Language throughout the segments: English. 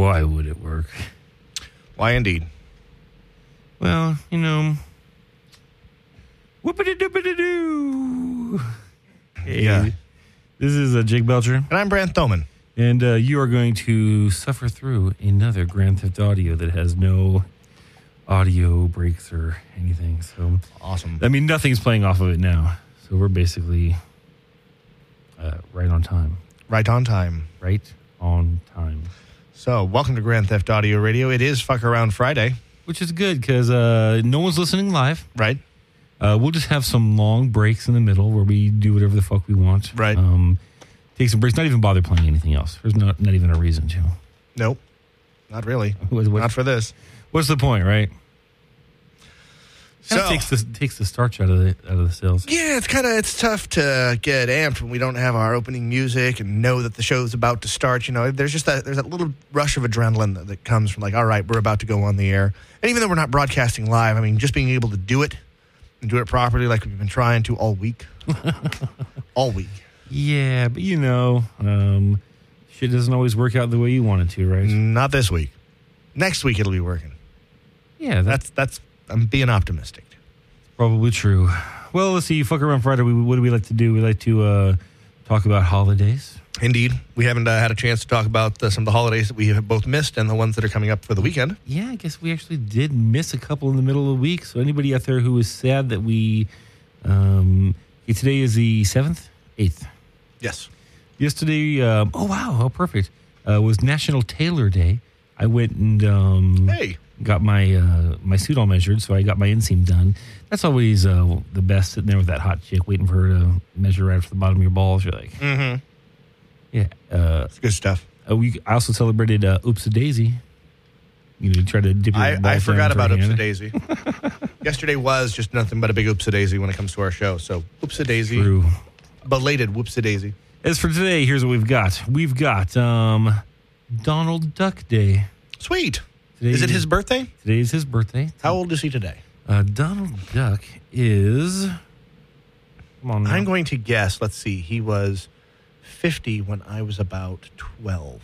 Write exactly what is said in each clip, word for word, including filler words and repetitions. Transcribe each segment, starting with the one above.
Why would it work? Why indeed? Well, you know, whoopity-doopity-doo. Hey, Yeah. This is uh, Jake Belcher. And I'm Brant Thoman. And uh, you are going to suffer through another Grand Theft Audio that has no audio breaks or anything. So Awesome. I mean, nothing's playing off of it now. So we're basically uh, right on time. Right on time. Right on time. So, welcome to Grand Theft Audio Radio. It is Fuck Around Friday. Which is good because uh, no one's listening live. Right. Uh, we'll just have some long breaks in the middle where we do whatever the fuck we want. Right. Um, take some breaks. Not even bother playing anything else. There's not not even a reason to. Nope. Not really. What, what, Not for this. What's the point, right? So, That takes the takes the starch out of the out of the sales. yeah, it's kind of it's tough to get amped when we don't have our opening music and know that the show's about to start. You know, there's just that there's that little rush of adrenaline that, that comes from like, all right, we're about to go on the air. And even though we're not broadcasting live, I mean, just being able to do it and do it properly, like we've been trying to all week, all week. Yeah, but you know, um, shit doesn't always work out the way you want it to, right? Not this week. Next week it'll be working. Yeah, that's That's that's. I'm being optimistic. probably true. Well, let's see. Fuck Around Friday. We, what do we like to do? We like to uh, talk about holidays. Indeed, we haven't uh, had a chance to talk about uh, some of the holidays that we have both missed and the ones that are coming up for the weekend. Yeah, I guess we actually did miss a couple in the middle of the week. So anybody out there who is sad that we, um, today is the seventh, eighth. Yes. Yesterday, um, oh wow, how perfect, uh, was National Tailor Day. I went and um, Hey. got my uh, my suit all measured, so I got my inseam done. That's always uh, the best, sitting there with that hot chick waiting for her to measure right for the bottom of your balls. You're like, Mm-hmm. yeah. Uh, It's good stuff. uh, we I also celebrated uh, Oops a Daisy. You know, you try to dip your I, balls I forgot down about with her Oops a hand. Daisy. Yesterday was just nothing but a big Oops a Daisy when it comes to our show. So Oops a Daisy, True. belated Whoops a Daisy. As for today, here's what we've got. We've got um, Donald Duck Day. Sweet. Today Is it his birthday? Today is his birthday. How old is he today? Uh, Donald Duck is. Come on, now. I'm going to guess. Let's see. He was fifty when I was about twelve.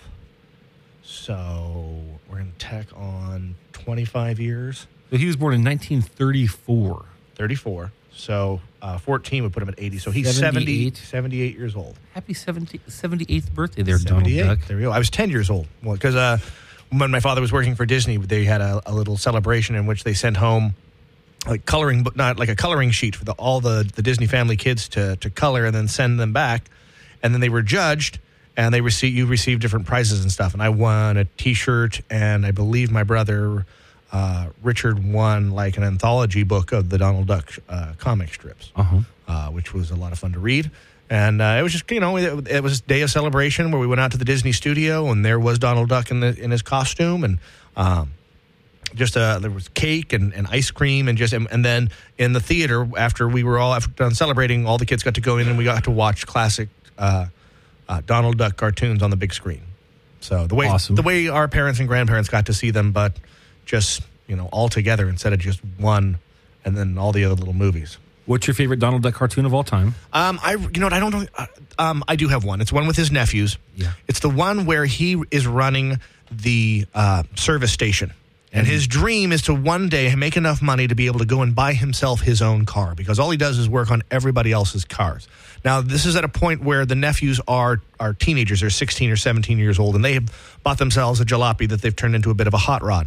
So we're going to tack on twenty-five years. So he was born in nineteen thirty-four. thirty-four. So uh, fourteen would put him at eighty. So he's seventy, seventy-eight. seventy-eight years old. Happy seventy, seventy-eighth birthday there, Donald seventy-eight. Duck. There we go. I was ten years old. Well, because uh, when my father was working for Disney, they had a, a little celebration in which they sent home like coloring, but not like a coloring sheet for the, all the, the Disney family kids to, to color and then send them back. And then they were judged, and they received you received different prizes and stuff. And I won a T-shirt, and I believe my brother uh, Richard won like an anthology book of the Donald Duck uh, comic strips, Uh-huh. uh, which was a lot of fun to read. And uh, it was just, you know, it, it was a day of celebration where we went out to the Disney studio, and there was Donald Duck in the in his costume, and um, just uh, there was cake and, and ice cream, and just and, and then in the theater after we were all after done celebrating, all the kids got to go in and we got to watch classic uh, uh, Donald Duck cartoons on the big screen. So the way Awesome. the way our parents and grandparents got to see them, but just, you know, all together instead of just one, and then all the other little movies. What's your favorite Donald Duck cartoon of all time? Um, I you know what I don't know. Uh, um, I do have one. It's one with his nephews. Yeah. It's the one where he is running the uh, service station, and his dream is to one day make enough money to be able to go and buy himself his own car, because all he does is work on everybody else's cars. Now, this is at a point where the nephews are are teenagers. They're sixteen or seventeen years old, and they have bought themselves a jalopy that they've turned into a bit of a hot rod.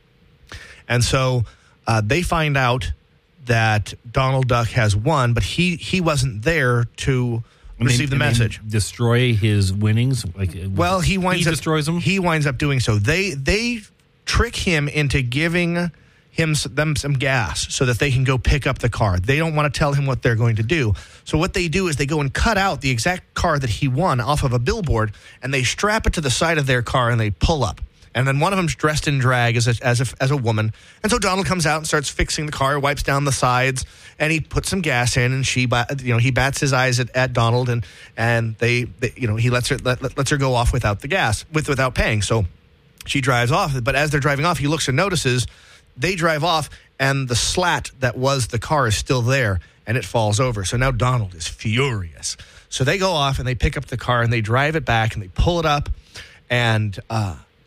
And so uh, they find out that Donald Duck has won, but he, he wasn't there to And receive they- the and they message. Destroy his winnings? Like, Well, he winds he up destroys them? He winds up doing so. They they trick him into giving him s- them some gas so that they can go pick up the car. They don't want to tell him what they're going to do. So what they do is they go and cut out the exact car that he won off of a billboard, and they strap it to the side of their car, and they pull up. And then one of them's dressed in drag as a, as a, as a woman. And so Donald comes out and starts fixing the car, wipes down the sides, and he puts some gas in. And she, ba- you know, he bats his eyes at, at Donald, and and they, they, you know, he lets her let, lets her go off without the gas, with without paying. So she drives off. But as they're driving off, he looks and notices they drive off, and the slat that was the car is still there, and it falls over. So now Donald is furious. So they go off and they pick up the car and they drive it back and they pull it up, and uh,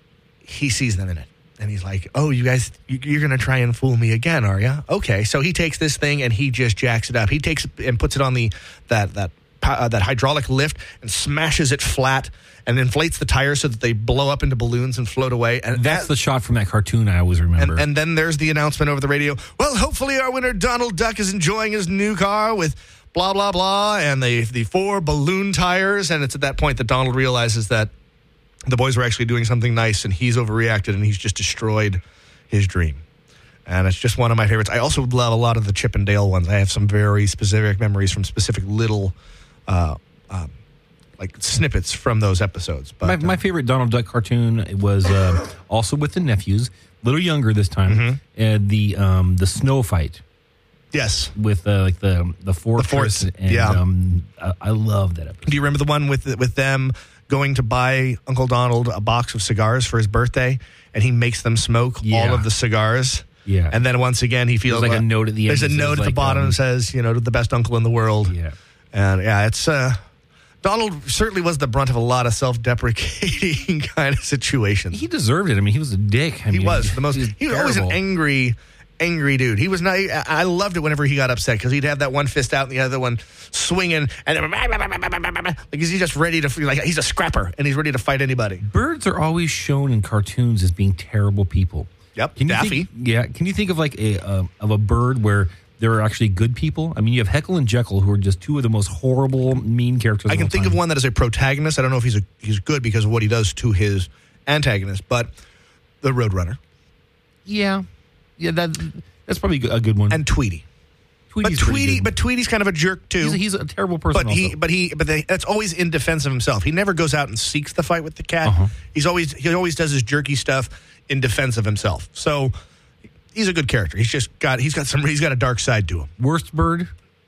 he sees them in it. And he's like, oh, you guys, you're going to try and fool me again, are you? Okay. So he takes this thing and he just jacks it up. He takes and puts it on the that that uh, that hydraulic lift and smashes it flat and inflates the tires so that they blow up into balloons and float away. And That's that, the shot from that cartoon I always remember. and, and then there's the announcement over the radio. Well, hopefully our winner, Donald Duck, is enjoying his new car with blah, blah, blah, and the, the four balloon tires. And it's at that point that Donald realizes that the boys were actually doing something nice, and he's overreacted, and he's just destroyed his dream. And it's just one of my favorites. I also love a lot of the Chip and Dale ones. I have some very specific memories from specific little, uh, um, like snippets from those episodes. But my, my favorite Donald Duck cartoon was uh, also with the nephews, a little younger this time, Mm-hmm. and the um, the snow fight yes. with uh, like the the fortress. forts, and, yeah. um, I, I love that episode. Do you remember the one with with them going to buy Uncle Donald a box of cigars for his birthday, and he makes them smoke Yeah. all of the cigars? Yeah. And then once again, he feels There's like a uh, note at the end There's a that says, note at the like, bottom um, that says, you know, the best uncle in the world. Yeah. And yeah, it's uh, Donald certainly was the brunt of a lot of self-deprecating kind of situations. He deserved it. I mean, he was a dick. I He mean, was the most. was He was always an terrible. angry, angry dude. He was not. I I loved it whenever he got upset because he'd have that one fist out and the other one swinging, and like he's just ready to like he's a scrapper and he's ready to fight anybody. Birds are always shown in cartoons as being terrible people. Yep, Can you Daffy. Think, yeah. Can you think of like a uh, of a bird where there are actually good people? I mean, you have Heckle and Jekyll, who are just two of the most horrible, mean characters. I of can all think time. of one that is a protagonist. I don't know if he's a, he's good because of what he does to his antagonist, but the Roadrunner Yeah, yeah. That that's probably a good one. and Tweety. Tweety's but pretty Tweety, good. but Tweety's kind of a jerk too. he's a, he's a terrible person. But he, also. but he, but they, that's always in defense of himself. He never goes out and seeks the fight with the cat. Uh-huh. He's always he always does his jerky stuff in defense of himself. So he's a good character. He's just got he's got some he's got a dark side to him. Worst bird.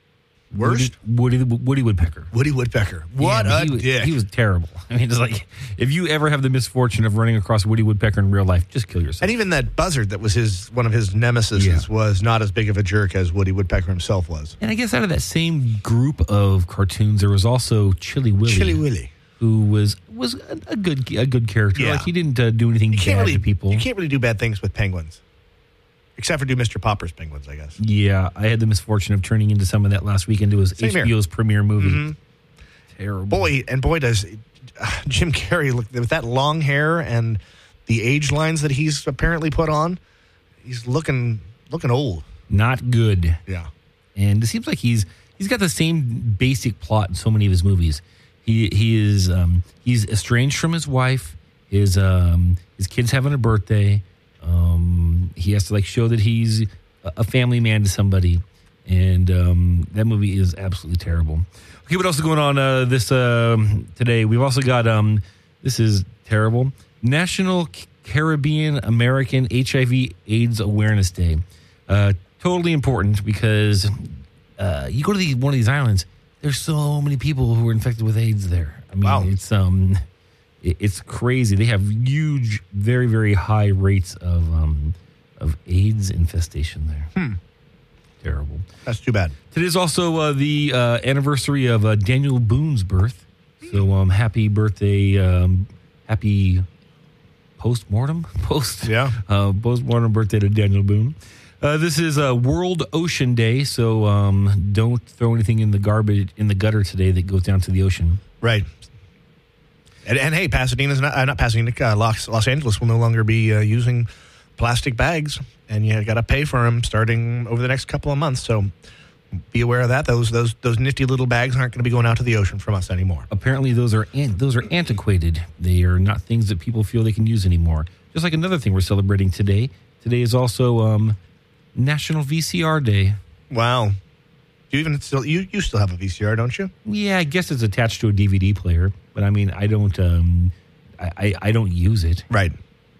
Worst? Woody, Woody, Woody Woodpecker. Woody Woodpecker. What Yeah, a he was, dick. He was terrible. I mean, it's like if you ever have the misfortune of running across Woody Woodpecker in real life, just kill yourself. and even that buzzard that was his one of his nemesis Yeah. was not as big of a jerk as Woody Woodpecker himself was. And I guess out of that same group of cartoons, there was also Chili Willy, Chili Willy. who was was a, a good a good character. Yeah. Like he didn't uh, do anything You bad can't really to people. You can't really do bad things with penguins. Except for do Mister Popper's penguins, I guess. Yeah, I had the misfortune of turning into some of that last weekend. It was Same here. H B O's premiere movie. Mhm. Terrible. Boy, and boy, does uh, Jim Carrey look with that long hair and the age lines that he's apparently put on. He's looking looking old. Not good. Yeah, And it seems like he's he's got the same basic plot in so many of his movies. He he is um, he's estranged from his wife. His um, his kid's having a birthday. Um, he has to like show that he's a a family man to somebody, and um, that movie is absolutely terrible. Okay, what else is going on uh, this uh, today? We've also got um, this is terrible. National Caribbean American H I V AIDS Awareness Day. Uh, totally important because uh, you go to the, one of these islands. There's so many people who are infected with AIDS there. I mean, Wow. it's um, it, it's crazy. They have huge, very, very high rates of um, of AIDS infestation there. Hmm. Terrible. that's too bad. Today's also uh, the uh, anniversary of uh, Daniel Boone's birth. So um, happy birthday, um, happy post-mortem? Post, Yeah. uh, post-mortem birthday to Daniel Boone. Uh, this is a World Ocean Day, so um, don't throw anything in the garbage, in the gutter today that goes down to the ocean. Right. And, and hey, Pasadena's not uh, not Pasadena. Uh, Los, Los Angeles will no longer be uh, using plastic bags, and you got to pay for them starting over the next couple of months. So be aware of that. Those those those nifty little bags aren't going to be going out to the ocean from us anymore. Apparently, those are an- those are antiquated. They are not things that people feel they can use anymore. Just like another thing we're celebrating today. Today is also um, National V C R Day. Wow. You even still you, you still have a V C R, don't you? Yeah, I guess it's attached to a D V D player, but I mean, I don't, um, I, I, I don't use it. Right.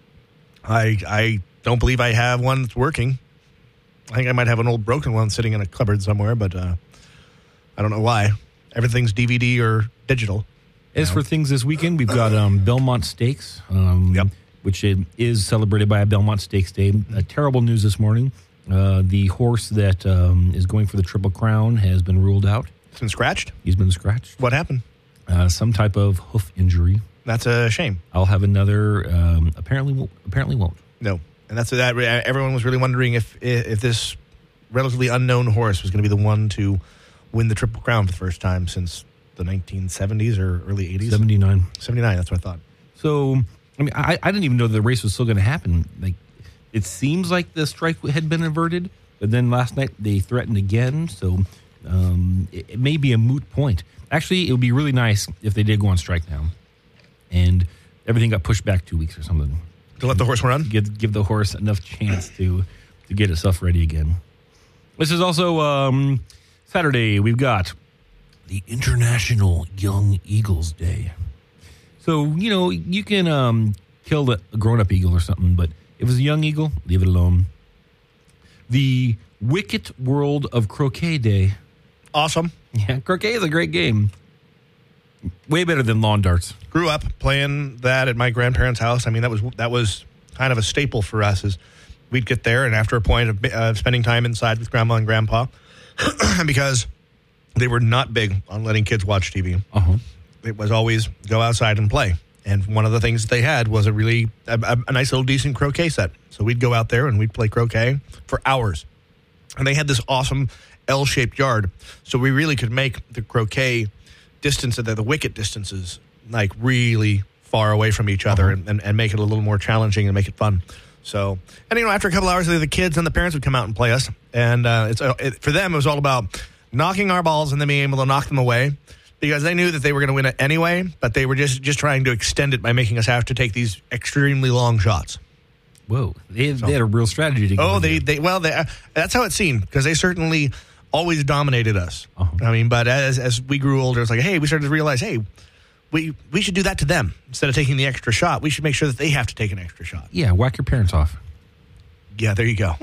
I I don't believe I have one that's working. I think I might have an old broken one sitting in a cupboard somewhere, but uh, I don't know why. Everything's D V D or digital. As for things this weekend, we've got um, Belmont Stakes, um, Yep. which is celebrated by a Belmont Stakes Day. Uh, terrible news this morning. Uh, the horse that um, is going for the Triple Crown has been ruled out. It's been scratched. He's been scratched. What happened? uh, some type of hoof injury. That's a shame. I'll have another. Um, apparently, won't, apparently won't. No, and that's that. Everyone was really wondering if if this relatively unknown horse was going to be the one to win the Triple Crown for the first time since the nineteen seventies or early eighties. seventy-nine. seventy-nine. That's what I thought. So, I mean, I, I didn't even know the race was still going to happen. Like, it seems like the strike had been averted, but then last night they threatened again. So, um, it, it may be a moot point. Actually, it would be really nice if they did go on strike now, and everything got pushed back two weeks or something. To let the horse run? Give, give the horse enough chance to to get itself ready again. This is also um, Saturday. We've got the International Young Eagles Day. So, you know, you can um, kill a grown-up eagle or something, but if it's a young eagle, leave it alone. The Wicket World of Croquet Day. Awesome. Yeah, croquet is a great game. Way better than lawn darts. Grew up playing that at my grandparents' house. I mean, that was that was kind of a staple for us. Is we'd get there, and after a point of uh, spending time inside with grandma and grandpa, because they were not big on letting kids watch T V. Uh-huh. It was always go outside and play. And one of the things that they had was a really a, a nice little decent croquet set. So we'd go out there and we'd play croquet for hours. And they had this awesome L-shaped yard, so we really could make the croquet distance, the, the wicket distances, like really far away from each other, uh-huh. and, and, and make it a little more challenging and make it fun. So, and you know, after a couple hours, the kids and the parents would come out and play us, and uh, it's uh, it, for them it was all about knocking our balls and then being able to knock them away, because they knew that they were going to win it anyway, but they were just just trying to extend it by making us have to take these extremely long shots. Whoa, they had, so, they had a real strategy to go. Oh, they, they well, they, uh, that's how it seemed, because they certainly always dominated us. Uh-huh. I mean, but as as we grew older, it's like, hey, we started to realize, hey, we we should do that to them instead of taking the extra shot. We should make sure that they have to take an extra shot. Yeah, whack your parents off. Yeah, there you go.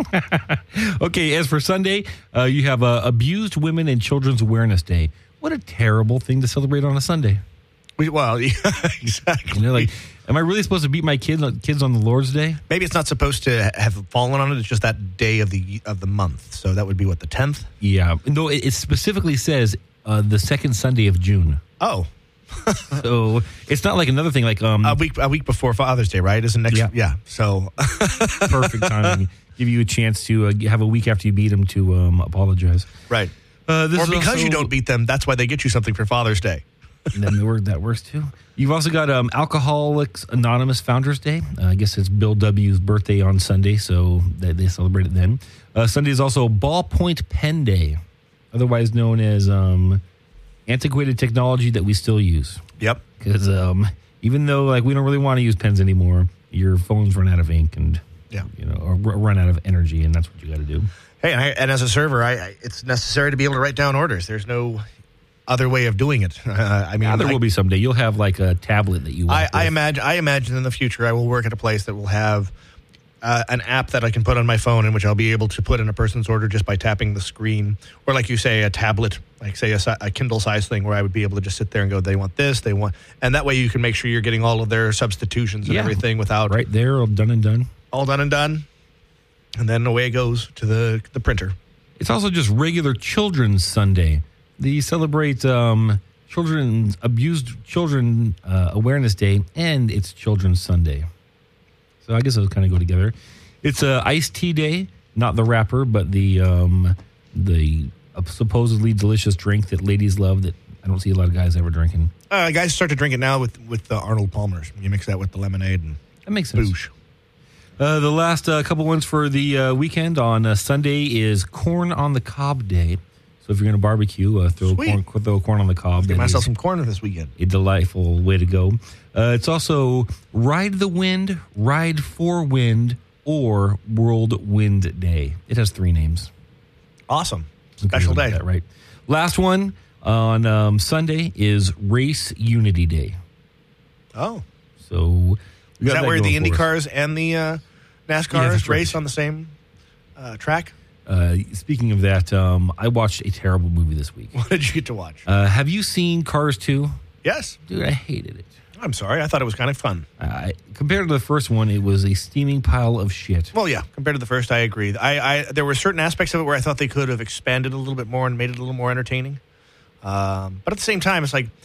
Okay, as for Sunday, uh, you have uh, Abused Women and Children's Awareness Day. What a terrible thing to celebrate on a Sunday. We, well, yeah, exactly. You know, like, am I really supposed to beat my kids kids on the Lord's Day? Maybe it's not supposed to have fallen on it. It's just that day of the of the month. So that would be, what, the tenth? Yeah. No, it, it specifically says uh, the second Sunday of June. Oh. So it's not like another thing like... Um, a week a week before Father's Day, right? Isn't next? Yeah. Yeah. So... Perfect timing. Give you a chance to uh, have a week after you beat them to um, apologize. Right. Uh, this or because also, you don't beat them, that's why they get you something for Father's Day. And then the word that works too. You've also got um, Alcoholics Anonymous Founders Day. Uh, I guess it's Bill W.'s birthday on Sunday, so they, they celebrate it then. Uh, Sunday is also Ballpoint Pen Day, otherwise known as um, antiquated technology that we still use. Yep. Because um, even though like we don't really want to use pens anymore, your phones run out of ink and yeah, you know, or run out of energy, and that's what you got to do. Hey, and, I, and as a server, I, I it's necessary to be able to write down orders. There's no other way of doing it. Uh, I mean, yeah, there I, will be someday. You'll have like a tablet that you. I, I imagine. I imagine in the future, I will work at a place that will have uh, an app that I can put on my phone, in which I'll be able to put in a person's order just by tapping the screen, or like you say, a tablet, like say a, a Kindle size thing, where I would be able to just sit there and go, they want this, they want, and that way you can make sure you're getting all of their substitutions and yeah. everything without right there, all done and done, all done and done, and then away it goes to the the printer. It's also just regular Children's Sunday. They celebrate um, children abused children uh, awareness day, and it's Children's Sunday. So I guess those kind of go together. It's a uh, iced tea day, not the rapper, but the um, the uh, supposedly delicious drink that ladies love that I don't see a lot of guys ever drinking. Uh, guys start to drink it now with with the Arnold Palmers. You mix that with the lemonade and that makes sense. Boosh. Uh, the last uh, couple ones for the uh, weekend on uh, Sunday is Corn on the Cob Day. So if you're going to barbecue, uh, throw corn, throw corn on the cob. Get myself some corn this weekend. A delightful way to go. Uh, it's also Ride the Wind, Ride for Wind, or World Wind Day. It has three names. Awesome. Special day. That, right. Last one on um, Sunday is Race Unity Day. Oh. So is that, that where the Indy us. cars and the uh, NASCARs yeah, race right. on the same uh, track? Uh, speaking of that, um, I watched a terrible movie this week. What did you get to watch? Uh, have you seen Cars two? Yes. Dude, I hated it. I'm sorry. I thought it was kind of fun. Uh, compared to the first one, it was a steaming pile of shit. Well, yeah. Compared to the first, I agree. I, I there were certain aspects of it where I thought they could have expanded a little bit more and made it a little more entertaining. Um, but at the same time, it's like,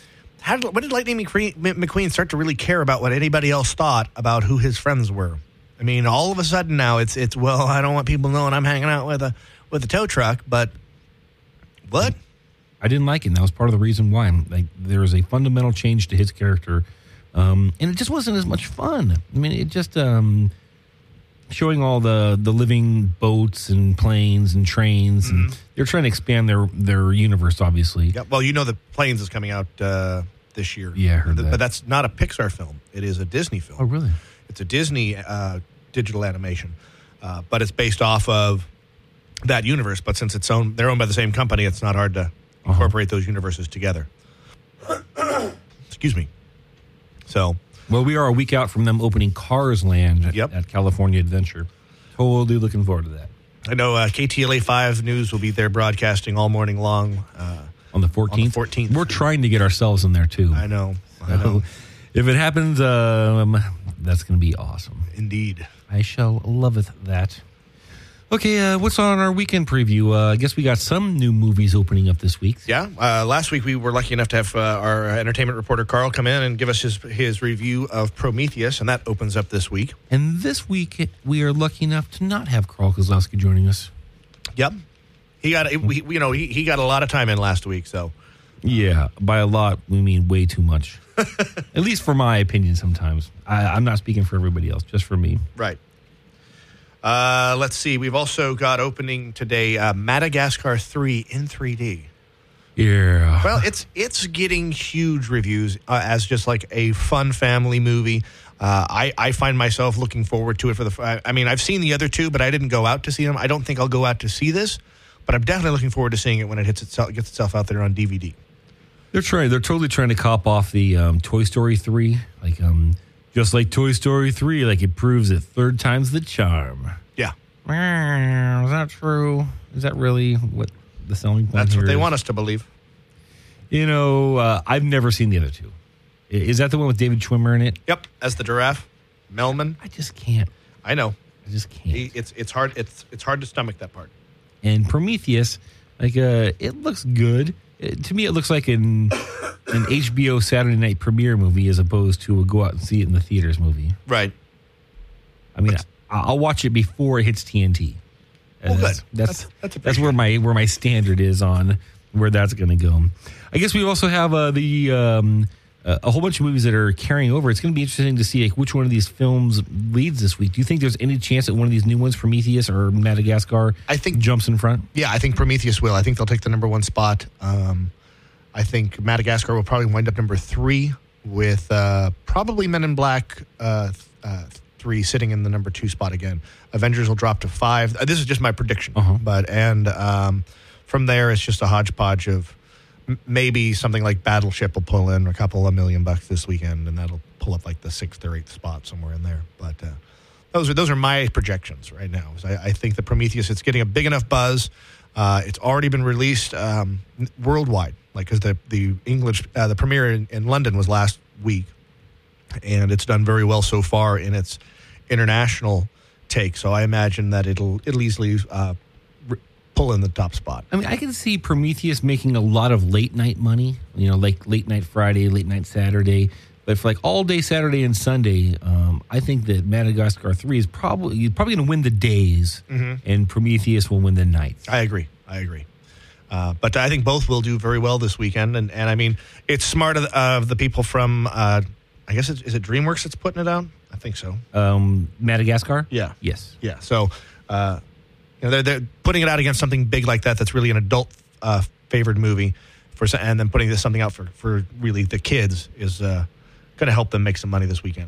How did, when did Lightning McQueen, McQueen start to really care about what anybody else thought about who his friends were? I mean, all of a sudden now it's it's well, I don't want people knowing I'm hanging out with a with a tow truck, but what? I didn't like it. And that was part of the reason why. Like, there was a fundamental change to his character, um, and it just wasn't as much fun. I mean, it just um, showing all the the living boats and planes and trains, mm-hmm. and they're trying to expand their their universe, obviously. Yeah. Well, you know, the Planes is coming out uh, this year. Yeah, I heard that. But that's not a Pixar film. It is a Disney film. Oh, really? It's a Disney uh, digital animation, uh, but it's based off of that universe. But since it's owned, they're owned by the same company, it's not hard to incorporate uh-huh. those universes together. Excuse me. So, well, we are a week out from them opening Cars Land at, yep. at California Adventure. Totally looking forward to that. I know uh, K T L A five News will be there broadcasting all morning long. Uh, on the fourteenth? On the fourteenth. We're trying to get ourselves in there, too. I know. I know. If it happens, um, that's going to be awesome. Indeed. I shall loveth that. Okay, uh, what's on our weekend preview? Uh, I guess we got some new movies opening up this week. Yeah. Uh, last week we were lucky enough to have uh, our entertainment reporter Carl come in and give us his his review of Prometheus, and that opens up this week. And this week we are lucky enough to not have Carl Kozlowski joining us. Yep. He got we, you know he, he got a lot of time in last week, so. Yeah, by a lot we mean way too much. At least for my opinion sometimes. I, I'm not speaking for everybody else, just for me. Right. Uh, let's see. We've also got opening today uh, Madagascar three in three D. Yeah. Well, it's it's getting huge reviews uh, as just like a fun family movie. Uh, I, I find myself looking forward to it for the. I, I mean, I've seen the other two, but I didn't go out to see them. I don't think I'll go out to see this, but I'm definitely looking forward to seeing it when it hits itself gets itself out there on D V D. They're trying. They're totally trying to cop off the um, Toy Story three, like um, just like Toy Story three, like it proves that third time's the charm. Yeah, is that true? Is that really what the selling point? That's here what they is? want us to believe. You know, uh, I've never seen the other two. Is that the one with David Schwimmer in it? Yep, as the giraffe, Melman. I just can't. I know. I just can't. He, it's it's hard. It's it's hard to stomach that part. And Prometheus, like uh, it looks good. It, to me, it looks like an an H B O Saturday night premiere movie as opposed to a go out and see it in the theaters movie. Right. I mean, I, I'll watch it before it hits T N T. Well, that's, good. That's that's, that's, that's where my where my standard is on where that's going to go. I guess we also have uh, the um, uh, a whole bunch of movies that are carrying over. It's going to be interesting to see like, which one of these films leads this week. Do you think there's any chance that one of these new ones, Prometheus or Madagascar, I think jumps in front? Yeah, I think Prometheus will. I think they'll take the number one spot. Um, I think Madagascar will probably wind up number three with uh, probably Men in Black uh, uh, three sitting in the number two spot again. Avengers will drop to five. Uh, this is just my prediction. Uh-huh. But and um, from there, it's just a hodgepodge of m- maybe something like Battleship will pull in a couple of million bucks this weekend, and that'll pull up like the sixth or eighth spot somewhere in there. But uh, those are those are my projections right now. I, I think the Prometheus, it's getting a big enough buzz. Uh, it's already been released um, worldwide, like because the the English uh, the premiere in, in London was last week, and it's done very well so far in its international take. So I imagine that it'll it'll easily uh, r- pull in the top spot. I mean, I can see Prometheus making a lot of late night money. You know, like late night Friday, late night Saturday. But for like all day Saturday and Sunday, um, I think that Madagascar three is probably you're probably going to win the days, mm-hmm. and Prometheus will win the nights. I agree. I agree. Uh, but I think both will do very well this weekend. And, and I mean, it's smart of, of the people from, uh, I guess, it's, is it DreamWorks that's putting it out? I think so. Um, Madagascar? Yeah. Yes. Yeah. So, uh, you know, they're, they're putting it out against something big like that that's really an adult uh, favored movie, for and then putting this something out for, for really the kids is uh, going to help them make some money this weekend.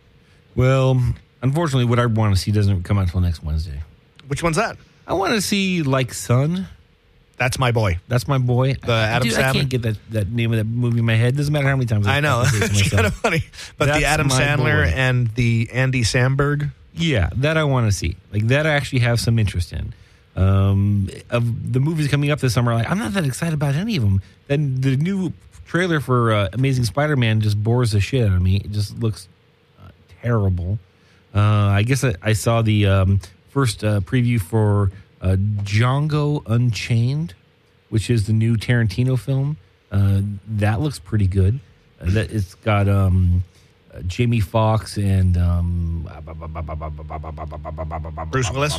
Well, unfortunately, what I want to see doesn't come out until next Wednesday. Which one's that? I want to see Like Son. That's my boy. That's my boy. The Adam Dude, Sandler. I can't get that, that name of that movie in my head. Doesn't matter how many times I, I know. It's kind of funny. But That's the Adam my Sandler boy. and the Andy Samberg. Yeah, that I want to see. Like that I actually have some interest in. Um, of the movies coming up this summer, like, I'm not that excited about any of them. Then the new trailer for uh, Amazing Spider-Man just bores the shit out of me. It just looks uh, terrible. Uh, I guess I, I saw the um, first uh, preview for uh, Django Unchained, which is the new Tarantino film. Uh, that looks pretty good. Uh, that it's got um, uh, Jamie Foxx and um, Bruce Willis.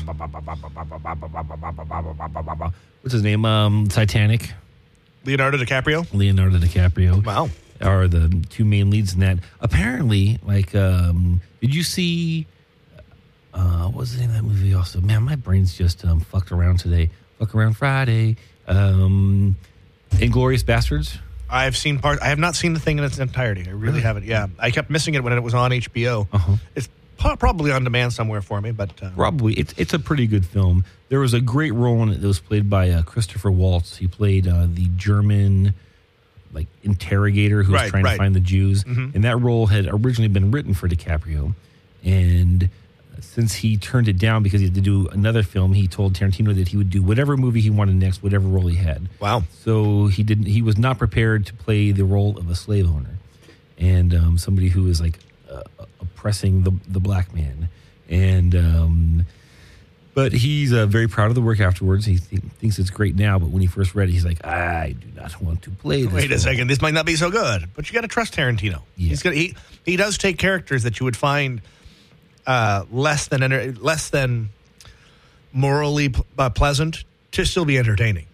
What's his name? Um, Titanic. Leonardo DiCaprio. Leonardo DiCaprio. Wow. Are the two main leads in that. Apparently, like, um, did you see, uh, what was the name of that movie also? Man, my brain's just um, fucked around today. Fuck Around Friday. Um, Inglourious Bastards. I've seen part. I have not seen the thing in its entirety. I really, really? haven't. Yeah. I kept missing it when it was on H B O. Uh-huh. It's po- probably on demand somewhere for me, but. Uh, probably. It's, it's a pretty good film. There was a great role in it that was played by uh, Christopher Waltz. He played uh, the German, like, interrogator who was right, trying right. to find the Jews. Mm-hmm. And that role had originally been written for DiCaprio. And since he turned it down because he had to do another film, he told Tarantino that he would do whatever movie he wanted next, whatever role he had. Wow. So he didn't. He was not prepared to play the role of a slave owner and um, somebody who is, like, uh, oppressing the, the black man. And... Um, But he's uh, very proud of the work afterwards. He th- thinks it's great now, but when he first read it, he's like, I do not want to play this. Wait a role. second, this might not be so good. But you got to trust Tarantino. Yeah. He's gonna, he he does take characters that you would find uh, less than enter- less than morally p- uh, pleasant to still be entertaining.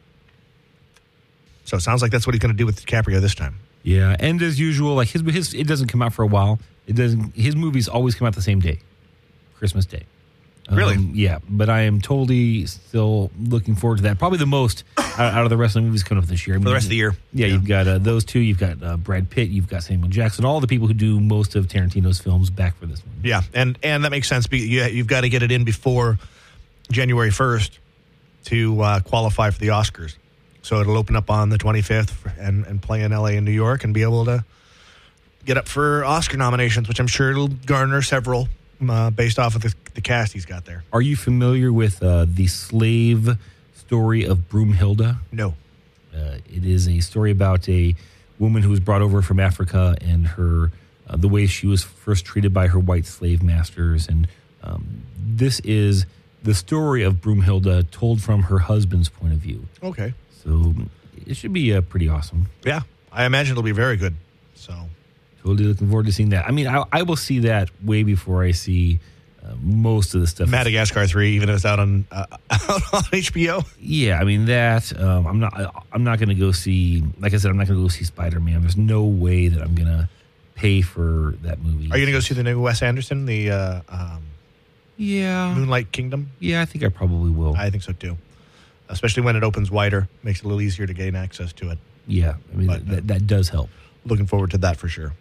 So it sounds like that's what he's going to do with DiCaprio this time. Yeah, and as usual, like his his it doesn't come out for a while. It doesn't. His movies always come out the same day, Christmas Day. Really? Um, yeah, but I am totally still looking forward to that. Probably the most out, out of the rest of the movies coming up this year. I For mean, the rest of the year. Yeah, Yeah. you've got uh, those two. You've got uh, Brad Pitt. You've got Samuel Jackson. All the people who do most of Tarantino's films back for this one. Yeah, and, and that makes sense. Be- you, you've got to get it in before January first to uh, qualify for the Oscars. So it'll open up on the twenty-fifth and, and play in L A and New York and be able to get up for Oscar nominations, which I'm sure it'll garner several uh, based off of the, the cast he's got there. Are you familiar with uh, the slave story of Broomhilda? No. Uh, it is a story about a woman who was brought over from Africa and her uh, the way she was first treated by her white slave masters. And um, this is the story of Broomhilda told from her husband's point of view. Okay. So it should be uh, pretty awesome. Yeah, I imagine it'll be very good. So Totally looking forward to seeing that. I mean, I, I will see that way before I see uh, most of the stuff. Madagascar three, even if it's out on uh, out on H B O. Yeah, I mean that. Um, I'm not. I'm not going to go see. Like I said, I'm not going to go see Spider-Man. There's no way that I'm going to pay for that movie. Are you going to go see the new Wes Anderson, the uh, um, Yeah. Moonlight Kingdom? Yeah, I think I probably will. I think so too. Especially when it opens wider, makes it a little easier to gain access to it. yeah, I mean But, that, that that does help. Looking forward to that for sure.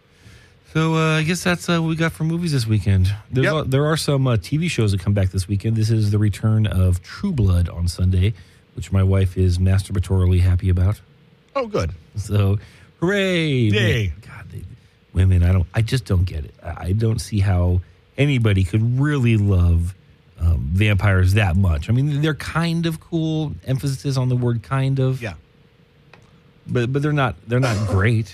So uh, I guess that's uh, what we got for movies this weekend. There's Yep. a, there are some uh, T V shows that come back this weekend. This is the return of True Blood on Sunday, which my wife is masturbatorily happy about. Oh, good. So, hooray! Yay. Man, God, they, women, I don't, I just don't get it. I I don't see how anybody could really love um, vampires that much. I mean, they're kind of cool. Emphasis on the word "kind of." Yeah. But but they're not they're not great.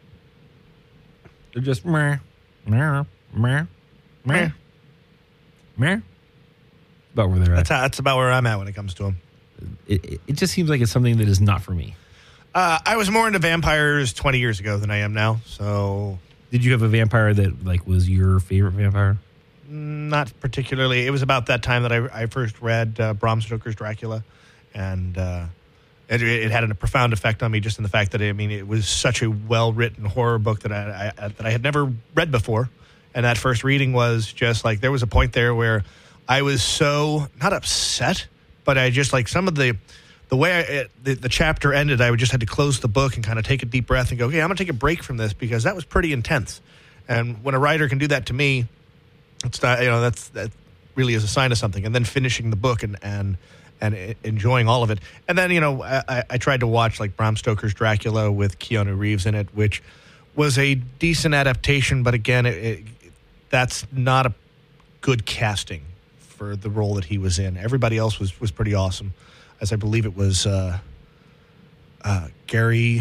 They're just meh, meh, meh, meh, meh. About where they're That's, at. how, that's about where I'm at when it comes to them. It, it, it just seems like it's something that is not for me. Uh, I was more into vampires twenty years ago than I am now, so Did you have a vampire that like was your favorite vampire? not particularly. It was about that time that I, I first read uh, Bram Stoker's Dracula, and uh, it, it had a profound effect on me just in the fact that I mean it was such a well written horror book that I, I that I had never read before, and that first reading was just like there was a point there where I was so not upset, but I just like some of the the way I, it, the, the chapter ended, I would just had to close the book and kind of take a deep breath and go, okay, I'm gonna take a break from this because that was pretty intense, and when a writer can do that to me. It's not, you know, that's that really is a sign of something. And then finishing the book and and, and enjoying all of it. And then, you know, I, I tried to watch like Bram Stoker's Dracula with Keanu Reeves in it, which was a decent adaptation. But again, it, it, that's not a good casting for the role that he was in. Everybody else was, was pretty awesome, as I believe it was uh, uh, Gary,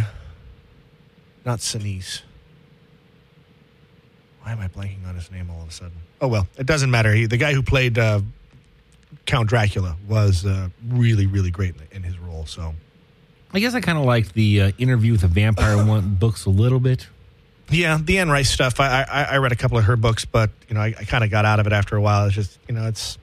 not Sinise. Why am I blanking on his name all of a sudden? Oh, well, it doesn't matter. He, the guy who played uh, Count Dracula was uh, really, really great in, in his role. So, I guess I kind of like the uh, Interview with a Vampire one books a little bit. Yeah, the Anne Rice stuff. I, I I read a couple of her books, but you know, I, I kind of got out of it after a while. It's just you know, it's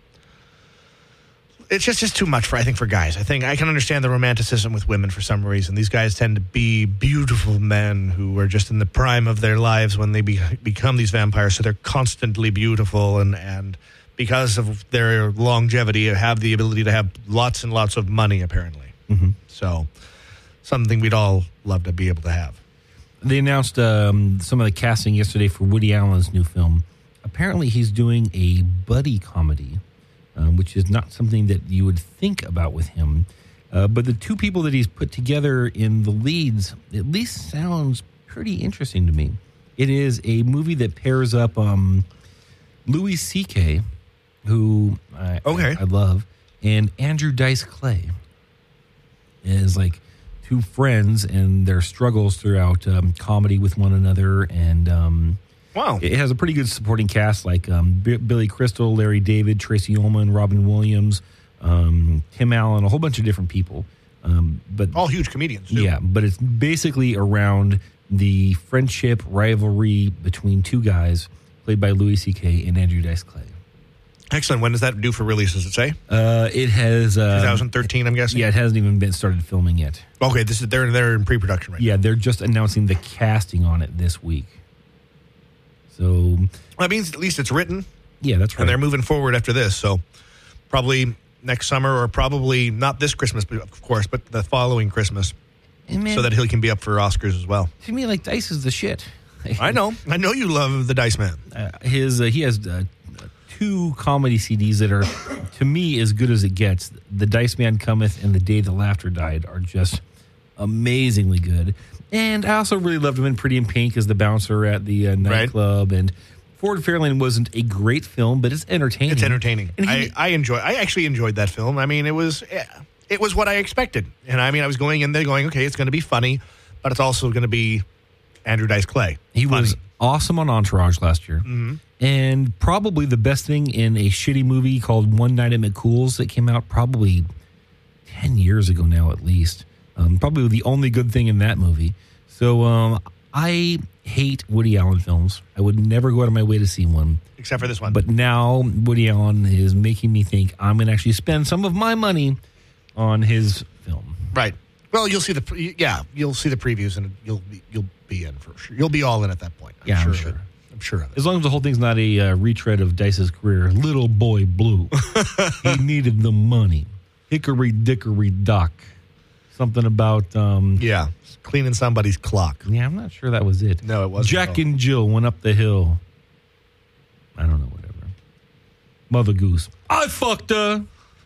it's just just too much for I think for guys. I think I can understand the romanticism with women for some reason. These guys tend to be beautiful men who are just in the prime of their lives when they be, become these vampires. So they're constantly beautiful and and because of their longevity, have the ability to have lots and lots of money. Apparently, Mm-hmm. so something we'd all love to be able to have. They announced um, some of the casting yesterday for Woody Allen's new film. Apparently, he's doing a buddy comedy, um, which is not something that you would think about with him. Uh, but the two people that he's put together in the leads at least sounds pretty interesting to me. It is a movie that pairs up um, Louis C K, who I, Okay. I, I love, and Andrew Dice Clay. Is like two friends and their struggles throughout um, comedy with one another. And um, Wow. it has a pretty good supporting cast like um, B- Billy Crystal, Larry David, Tracy Ullman, Robin Williams, um, Tim Allen, a whole bunch of different people. Um, but All huge comedians, too. yeah, but it's basically around the friendship rivalry between two guys played by Louis C K and Andrew Dice Clay. Excellent. When does that due for release, does it say? Uh, it has uh, twenty thirteen, I'm guessing? yeah, it hasn't even been started filming yet. Okay, this is they're, they're in pre-production right Yeah, they're just announcing the casting on it this week. So, now. That means at least it's written, yeah, that's right. and they're moving forward after this. So probably next summer or probably not this Christmas, but of course, but the following Christmas, And man, so that he can be up for Oscars as well. to me, like, Dice is the shit. I know. I know you love the Dice Man. Uh, his uh, he has uh, two comedy C Ds that are, to me, as good as it gets. The Dice Man Cometh and The Day the Laughter Died are just amazingly good. And I also really loved him in Pretty in Pink as the bouncer at the uh, nightclub. And Ford Fairlane wasn't a great film, but it's entertaining. It's entertaining. And I, he- I enjoy. I actually enjoyed that film. I mean, it was it was what I expected, and I mean, I was going in there going, okay, it's going to be funny, but it's also going to be Andrew Dice Clay. He Funny. was awesome on Entourage last year. Mm-hmm. And probably the best thing in a shitty movie called One Night at McCool's that came out probably ten years ago now at least. Um, probably the only good thing in that movie. So um, I hate Woody Allen films. I would never go out of my way to see one. except for this one. But now Woody Allen is making me think I'm going to actually spend some of my money on his film. Right. Well, you'll see the pre- yeah, you'll see the previews, and you'll be, you'll be in for sure. You'll be all in at that point. I'm Yeah, I'm sure. sure. Of it. I'm sure of it. As long as the whole thing's not a uh, retread of Dice's career. Little Boy Blue. He needed the money. Hickory dickory dock. Something about, um, Yeah, cleaning somebody's clock. yeah, I'm not sure that was it. No, it wasn't Jack at all. and Jill went up the hill. I don't know, whatever. Mother Goose. I fucked her.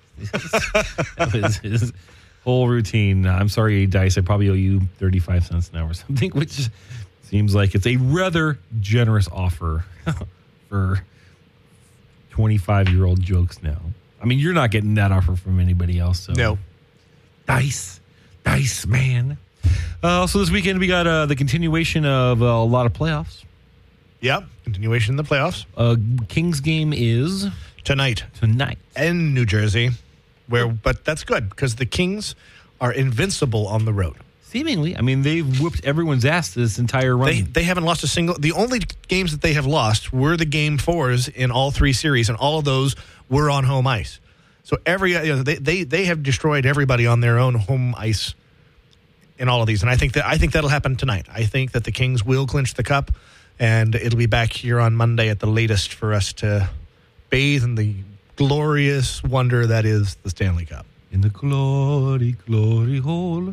That was his whole routine. I'm sorry, Dice. I probably owe you thirty-five cents an hour or something, which seems like it's a rather generous offer for twenty-five-year-old jokes now. I mean, you're not getting that offer from anybody else. So. No. Dice. Dice, man. Uh, so this weekend we got uh, the continuation of uh, a lot of playoffs. Yep. Continuation in the playoffs Uh, Kings game is tonight tonight. in New Jersey, where but that's good because the Kings are invincible on the road. Seemingly, I mean, they've whooped everyone's ass this entire run. They they haven't lost a single. The only games that they have lost were the game fours in all three series, and all of those were on home ice. So every you know, they, they they have destroyed everybody on their own home ice in all of these, and I think that I think that'll happen tonight. I think that the Kings will clinch the cup, and it'll be back here on Monday at the latest for us to bathe in the glorious wonder that is the Stanley Cup. In the glory, glory hole,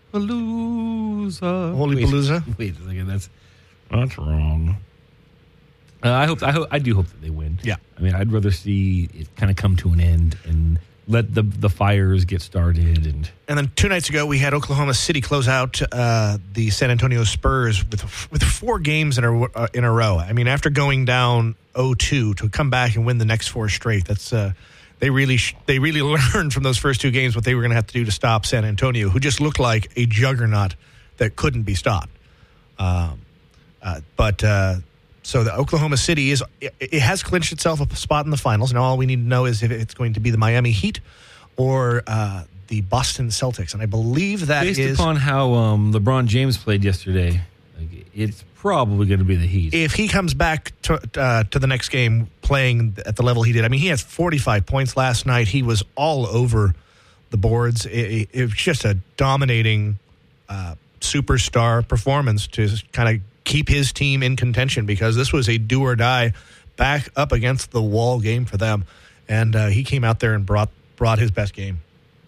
Palooza. Holy wait, Palooza? Wait a second, that's that's wrong. Uh, I hope I hope I do hope that they win. Yeah. I mean, I'd rather see it kind of come to an end and let the the fires get started. And And then two nights ago, we had Oklahoma City close out uh, the San Antonio Spurs with with four games in a uh, in a row. I mean, after going down oh two to come back and win the next four straight, that's uh, they really sh- they really learned from those first two games what they were going to have to do to stop San Antonio, who just looked like a juggernaut that couldn't be stopped. Um, uh, but uh, so the Oklahoma City is it, it has clinched itself a spot in the finals. Now all we need to know is if it's going to be the Miami Heat or uh, the Boston Celtics, and I believe that based is upon how um, LeBron James played yesterday, like, it's probably going to be the Heat. If he comes back to uh, to the next game playing at the level he did, I mean, he has forty-five points last night. He was all over the boards. It, it, it was just a dominating uh, superstar performance to kind of keep his team in contention, because this was a do or die, back up against the wall game for them. And uh, he came out there and brought brought his best game.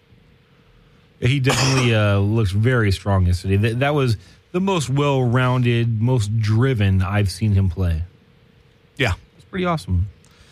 He definitely uh, looks very strong yesterday. That, that was the most well-rounded, most driven I've seen him play. Yeah. It's pretty awesome.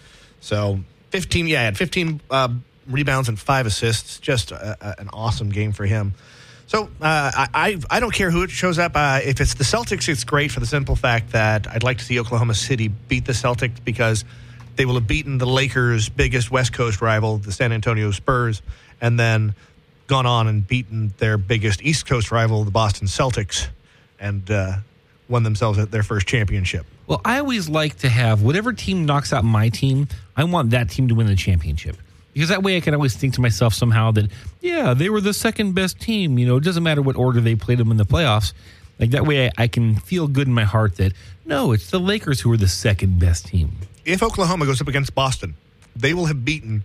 So fifteen, yeah, he had fifteen uh, rebounds and five assists. Just a, a, an awesome game for him. So uh, I, I I don't care who it shows up. Uh, if it's the Celtics, it's great for the simple fact that I'd like to see Oklahoma City beat the Celtics, because they will have beaten the Lakers' biggest West Coast rival, the San Antonio Spurs, and then gone on and beaten their biggest East Coast rival, the Boston Celtics, and uh, won themselves their first championship. Well, I always like to have whatever team knocks out my team, I want that team to win the championship. Because that way I can always think to myself somehow that, yeah, they were the second best team. You know, it doesn't matter what order they played them in the playoffs. Like that way I, I can feel good in my heart that, no, it's the Lakers who are the second best team. If Oklahoma goes up against Boston, they will have beaten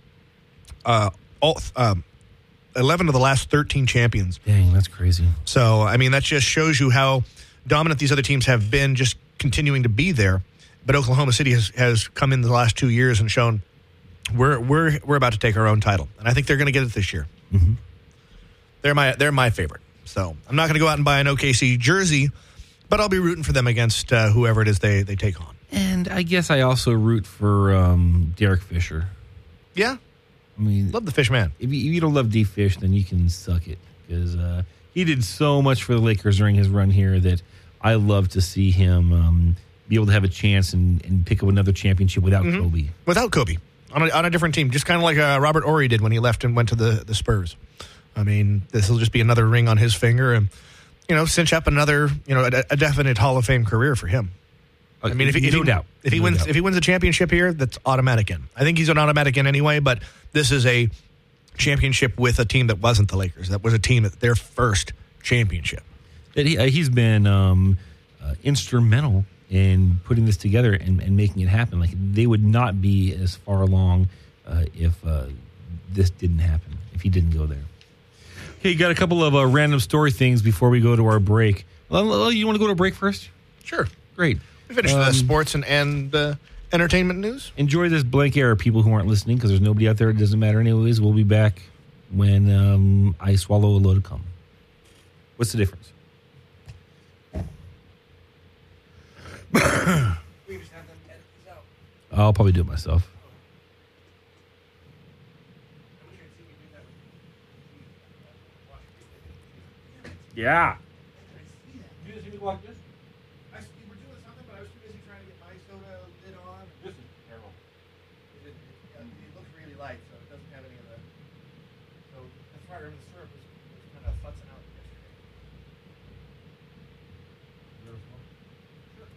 uh, all, um, eleven of the last thirteen champions. Dang, that's crazy. So, I mean, that just shows you how dominant these other teams have been, just continuing to be there. But Oklahoma City has, has come in the last two years and shown we're we're we're about to take our own title, and I think they're going to get it this year. Mm-hmm. They're my they're my favorite. So I'm not going to go out and buy an O K C jersey, but I'll be rooting for them against uh, whoever it is they they take on. And I guess I also root for um, Derek Fisher. Yeah, I mean, love the Fish man. If you, if you don't love D Fish, then you can suck it, because uh, he did so much for the Lakers during his run here that I love to see him um, be able to have a chance and, and pick up another championship without mm-hmm. Kobe. Without Kobe. On a, on a different team, just kind of like uh, Robert Horry did when he left and went to the, the Spurs. I mean, this will just be another ring on his finger and, you know, cinch up another, you know, a, a definite Hall of Fame career for him. I mean, if, if, no he, doubt. if he no wins doubt. if he wins a championship here, that's automatic in. I think he's an automatic in anyway, but this is a championship with a team that wasn't the Lakers. That was a team at their first championship. That he, uh, he's been um, uh, instrumental in putting this together and, and making it happen. Like, they would not be as far along uh, if uh, this didn't happen, if he didn't go there. Okay, got a couple of uh, random story things before we go to our break. Well, you want to go to a break first? Sure. Great. We finished um, the sports and, and uh, entertainment news. Enjoy this blank air, people who aren't listening, because there's nobody out there. It doesn't matter anyways. We'll be back when um, I swallow a load of cum. What's the difference? I'll probably do it myself. Yeah. You just see me walk this? I, we were doing something, but I was too busy trying to get my soda lid on. This is terrible. It, it, it looks really light, so it doesn't have any of the. So that's why I remember the syrup was, was kind of futzing out yesterday. Sure.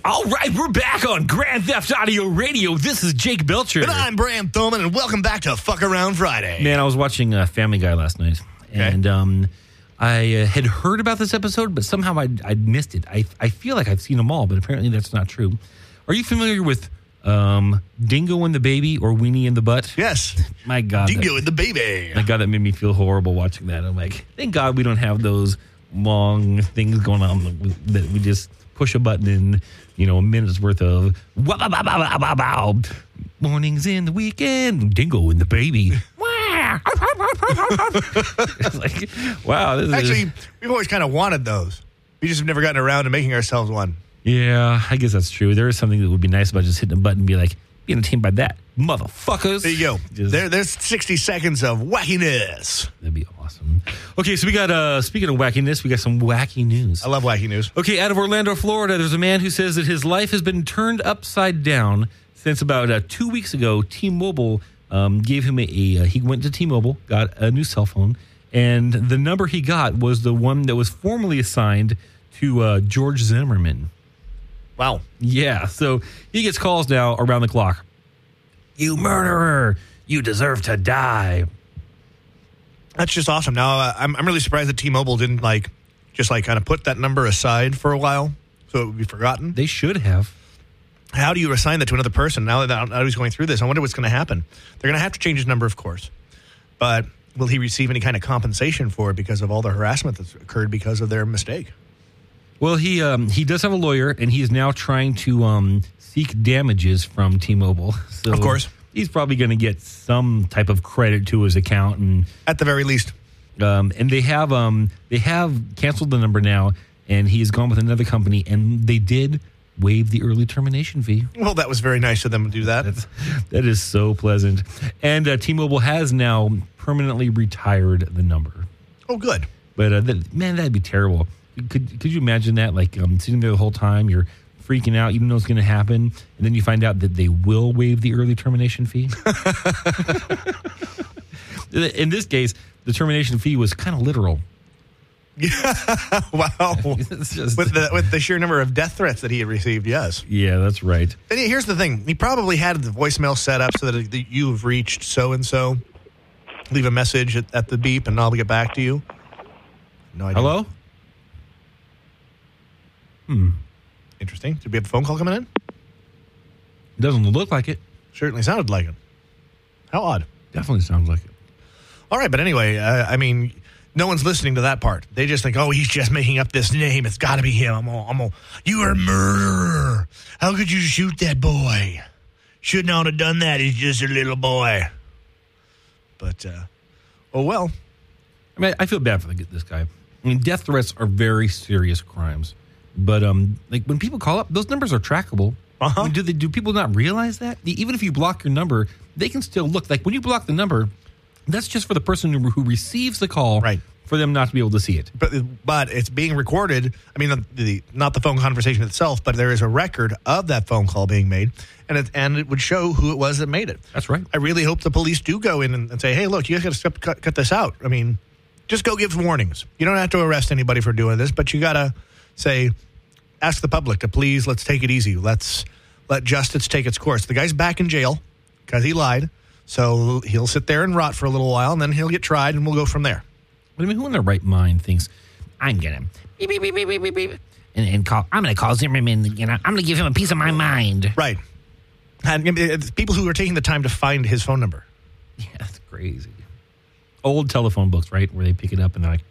All right, we're back on Grand Theft Audio Radio. This is Jake Belcher. And I'm Bram Thoman, and welcome back to Fuck Around Friday. Man, I was watching uh, Family Guy last night, okay. and um, I uh, had heard about this episode, but somehow I'd, I'd missed it. I, I feel like I've seen them all, but apparently that's not true. Are you familiar with um, Dingo and the Baby or Weenie and the Butt? Yes. My God. Dingo that, and the Baby. My God, that made me feel horrible watching that. I'm like, thank God we don't have those long things going on that we just push a button in, you know, a minute's worth of wow, wow, wow, wow, wow, wow. Mornings in the weekend, Dingo and the Baby. It's like, wow. This Actually, is, we've always kind of wanted those. We just have never gotten around to making ourselves one. yeah, I guess that's true. There is something that would be nice about just hitting a button and be like, be entertained by that, motherfuckers. There you go. Just, there, there's sixty seconds of wackiness. That'd be awesome. Okay, so we got, uh, speaking of wackiness, we got some wacky news. I love wacky news. Okay, out of Orlando, Florida, there's a man who says that his life has been turned upside down since about uh, two weeks ago. T-Mobile um, gave him a, a uh, he went to T-Mobile, got a new cell phone, and the number he got was the one that was formerly assigned to uh, George Zimmerman. Wow. Yeah, so he gets calls now around the clock. You murderer! You deserve to die. That's just awesome. Now, uh, I'm, I'm really surprised that T-Mobile didn't, like, just, like, kind of put that number aside for a while so it would be forgotten. They should have. How do you assign that to another person now that now he's going through this? I wonder what's going to happen. They're going to have to change his number, of course. But will he receive any kind of compensation for it because of all the harassment that's occurred because of their mistake? Well, he um, he does have a lawyer, and he is now trying to um, seek damages from T-Mobile. So Of course. he's probably going to get some type of credit to his account, and At the very least. um, and they have um, they have canceled the number now, and he has gone with another company, and they did waive the early termination fee. Well, that was very nice of them to do that. That's, that is so pleasant. And uh, T-Mobile has now permanently retired the number. Oh, good. But uh, that, man, that'd be terrible. Could could you imagine that? Like um, sitting there the whole time, you're freaking out, you don't know what's going to happen, and then you find out that they will waive the early termination fee. In this case, the termination fee was kind of literal. Wow. It's just, With the with the sheer number of death threats that he had received, yes. yeah, that's right. And here's the thing. He probably had the voicemail set up so that you have reached so-and-so. Leave a message at, at the beep, and I'll get back to you. No idea. Hello? Hmm. Interesting. Did we have a phone call coming in? Doesn't look like it. Certainly sounded like it. How odd. Definitely sounds like it. All right, but anyway, uh, I mean, no one's listening to that part. They just think, oh, he's just making up this name. It's got to be him. I'm all, I'm all, you are a murderer. How could you shoot that boy? Should not have done that. He's just a little boy. But, uh, oh, well. I mean, I feel bad for the, this guy. I mean, death threats are very serious crimes. But um, like when people call up, those numbers are trackable. Uh-huh. I mean, do they, do people not realize that? Even if you block your number, they can still look. Like when you block the number, that's just for the person who, who receives the call, right? For them not to be able to see it. But but it's being recorded. I mean, the, the not the phone conversation itself, but there is a record of that phone call being made, and it and it would show who it was that made it. That's right. I really hope the police do go in and, and say, hey, look, you guys got to cut, cut this out. I mean, just go give warnings. You don't have to arrest anybody for doing this, but you got to say, ask the public to please, let's take it easy. Let's let justice take its course. The guy's back in jail because he lied. So he'll sit there and rot for a little while, and then he'll get tried, and we'll go from there. But I mean, who in their right mind thinks, I'm going to beep, beep, beep, beep, beep, beep, beep, and, and call, I'm going to call Zimmerman, you know, I'm going to give him a piece of my mind. Right. And it's people who are taking the time to find his phone number. Yeah, that's crazy. Old telephone books, right, where they pick it up and they're like,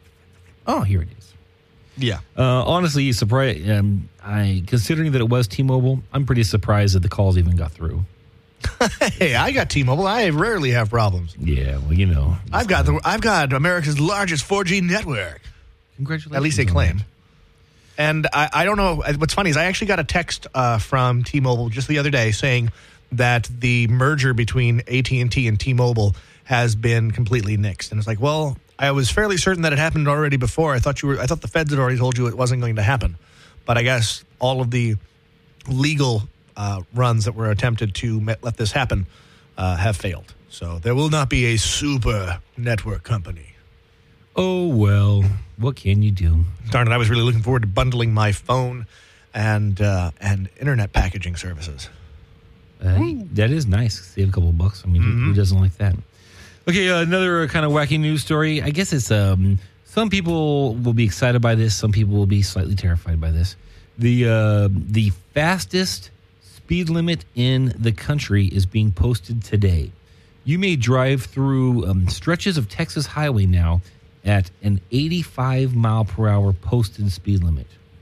oh, here it is. Yeah. Uh, honestly, surprised. Um, I considering that it was T-Mobile, I'm pretty surprised that the calls even got through. Hey, I got T-Mobile. I rarely have problems. Yeah, well, you know, I've got the I've got America's largest four G network. Congratulations. At least they on claim. that. And I, I don't know. What's funny is I actually got a text uh, from T-Mobile just the other day saying that the merger between A T and T and T-Mobile has been completely nixed. And it's like, well, I was fairly certain that it happened already before. I thought you were. I thought the feds had already told you it wasn't going to happen. But I guess all of the legal uh, runs that were attempted to met, let this happen uh, have failed. So there will not be a super network company. Oh, well, what can you do? Darn it, I was really looking forward to bundling my phone and uh, and internet packaging services. Uh, that is nice. Save a couple of bucks. I mean, mm-hmm. who, who doesn't like that? Okay, uh, another kind of wacky news story. I guess it's um, some people will be excited by this. Some people will be slightly terrified by this. The uh, the fastest speed limit in the country is being posted today. You may drive through um, stretches of Texas highway now at an eighty-five mile per hour posted speed limit.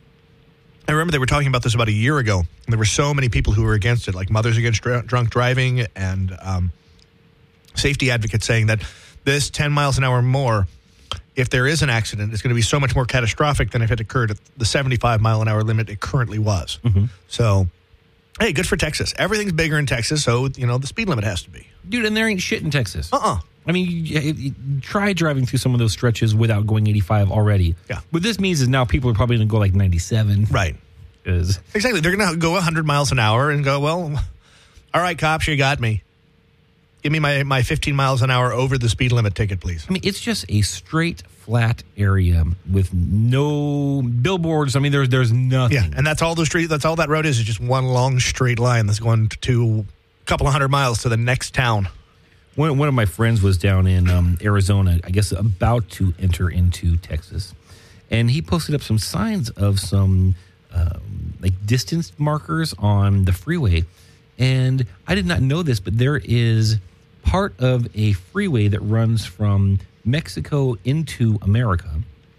I remember they were talking about this about a year ago. And there were so many people who were against it, like Mothers Against Dr- Drunk Driving and um, safety advocates saying that this ten miles an hour more, if there is an accident, it's going to be so much more catastrophic than if it occurred at the seventy-five mile an hour limit it currently was. Mm-hmm. So, hey, good for Texas. Everything's bigger in Texas, so, you know, the speed limit has to be. Dude, and there ain't shit in Texas. Uh-uh. I mean, you, you, you try driving through some of those stretches without going eighty-five already. Yeah. What this means is now people are probably going to go like ninety-seven. Right. Is Exactly. They're going to go one hundred miles an hour and go, well, all right, cops, you got me. Give me my, my fifteen miles an hour over the speed limit ticket, please. I mean, it's just a straight, flat area with no billboards. I mean, there's there's nothing. Yeah, and that's all the street. That's all that road is. Is just one long straight line that's going to a couple of hundred miles to the next town. One one of my friends was down in um, Arizona, I guess, about to enter into Texas, and he posted up some signs of some um, like distance markers on the freeway. And I did not know this, but there is part of a freeway that runs from Mexico into America.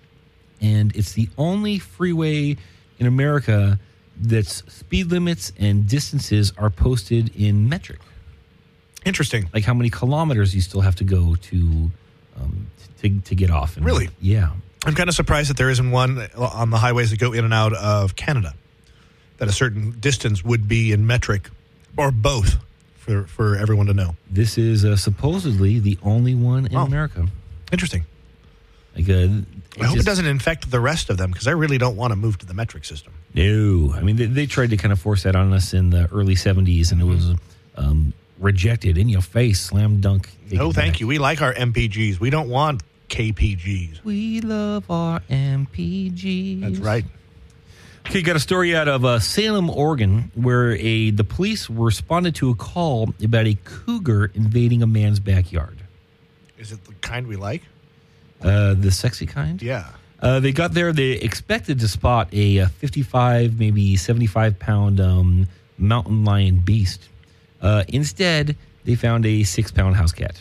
And it's the only freeway in America that's speed limits and distances are posted in metric. Interesting. Like how many kilometers you still have to go to um, to, to get off. And, really? Yeah. I'm kind of surprised that there isn't one on the highways that go in and out of Canada, that a certain distance would be in metric. Or both, for, for everyone to know. This is uh, supposedly the only one in oh. America. Interesting. Like, uh, I hope just, it doesn't infect the rest of them, because I really don't want to move to the metric system. No. I mean, they, they tried to kind of force that on us in the early seventies, and it was um, rejected, in your face, slam dunk. No, thank back. you. We like our M P Gs. We don't want K P Gs. We love our M P Gs. That's right. Okay, got a story out of uh, Salem, Oregon, where a the police responded to a call about a cougar invading a man's backyard. Is it the kind we like? Uh, the sexy kind? Yeah. Uh, they got there. They expected to spot a, a fifty-five, maybe seventy-five pound um, mountain lion beast. Uh, instead, they found a six pound house cat.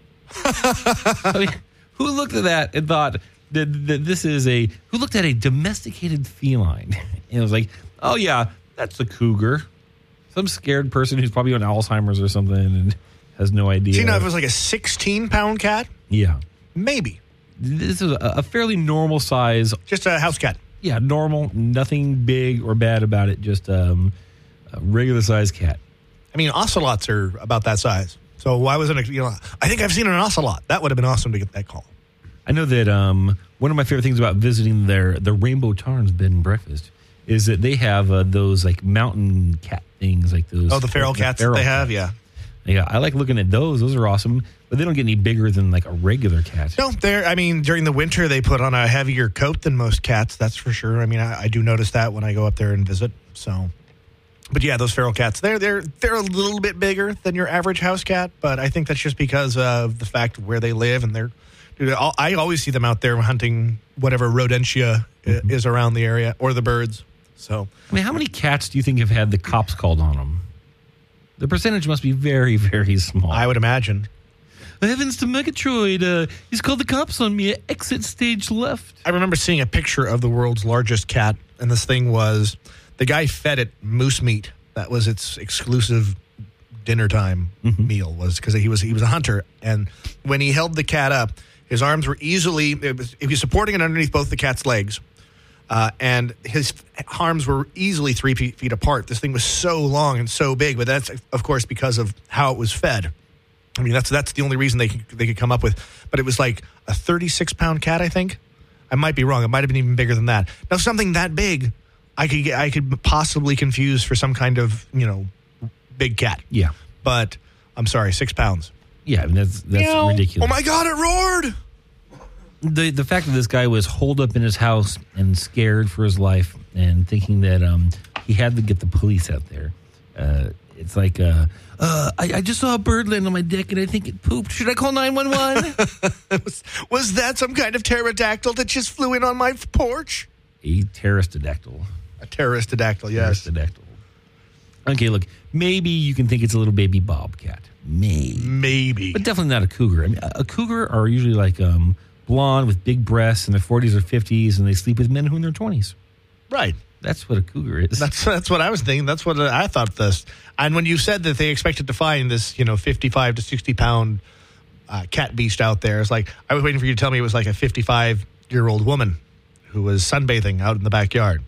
I mean, who looked at that and thought that, that this is a who looked at a domesticated feline and was like, oh yeah, that's a cougar. Some scared person who's probably on Alzheimer's or something and has no idea. Do you know if it was like a sixteen pound cat? Yeah, maybe. This is a, a fairly normal size, just a house cat. Yeah, normal, nothing big or bad about it. Just um, a regular sized cat. I mean, ocelots are about that size. So why wasn't it? You know, I think I've seen an ocelot. That would have been awesome to get that call. I know that um, one of my favorite things about visiting their the Rainbow Tarns bed and breakfast is that they have uh, those like mountain cat things, like those. Oh, the feral the cats feral that they have, cats. yeah. Yeah, I like looking at those. Those are awesome, but they don't get any bigger than like a regular cat. No, they're. I mean, during the winter they put on a heavier coat than most cats. That's for sure. I mean, I, I do notice that when I go up there and visit. So, but yeah, those feral cats, they're they're they're a little bit bigger than your average house cat, but I think that's just because of the fact of where they live, and they're. Dude, I always see them out there hunting whatever rodentia mm-hmm. is around the area, or the birds. So, I mean, how many cats do you think have had the cops called on them? The percentage must be very, very small. I would imagine. Heavens to Megatroid. Uh, he's called the cops on me at exit stage left. I remember seeing a picture of the world's largest cat, and this thing was, the guy fed it moose meat. That was its exclusive dinner time mm-hmm. meal, was because he was he was a hunter. And when he held the cat up, his arms were easily, it was, he was supporting it underneath both the cat's legs. Uh, and his arms were easily three feet, feet apart. This thing was so long and so big, but that's, of course, because of how it was fed. I mean, that's that's the only reason they could, they could come up with. But it was like a thirty-six pound cat, I think. I might be wrong. It might have been even bigger than that. Now, something that big, I could get, I could possibly confuse for some kind of, you know, big cat. Yeah. But I'm sorry, six pounds. Yeah, I mean, that's that's Meow. ridiculous. Oh my God, it roared! The the fact that this guy was holed up in his house and scared for his life and thinking that um, he had to get the police out there. Uh, it's like, uh, uh, I, I just saw a bird land on my deck and I think it pooped. Should I call nine one one? was, was that some kind of pterodactyl that just flew in on my porch? A pterodactyl. A pterodactyl, yes. Pterodactyl. Okay, look, maybe you can think it's a little baby bobcat. Maybe. Maybe. But definitely not a cougar. I mean, a cougar are usually like um, blonde with big breasts in their forties or fifties, and they sleep with men who are in their twenties. Right. That's what a cougar is. That's that's what I was thinking. That's what I thought this. And when you said that they expected to find this, you know, fifty-five to sixty pound uh, cat beast out there, it's like I was waiting for you to tell me it was like a fifty-five-year-old woman who was sunbathing out in the backyard.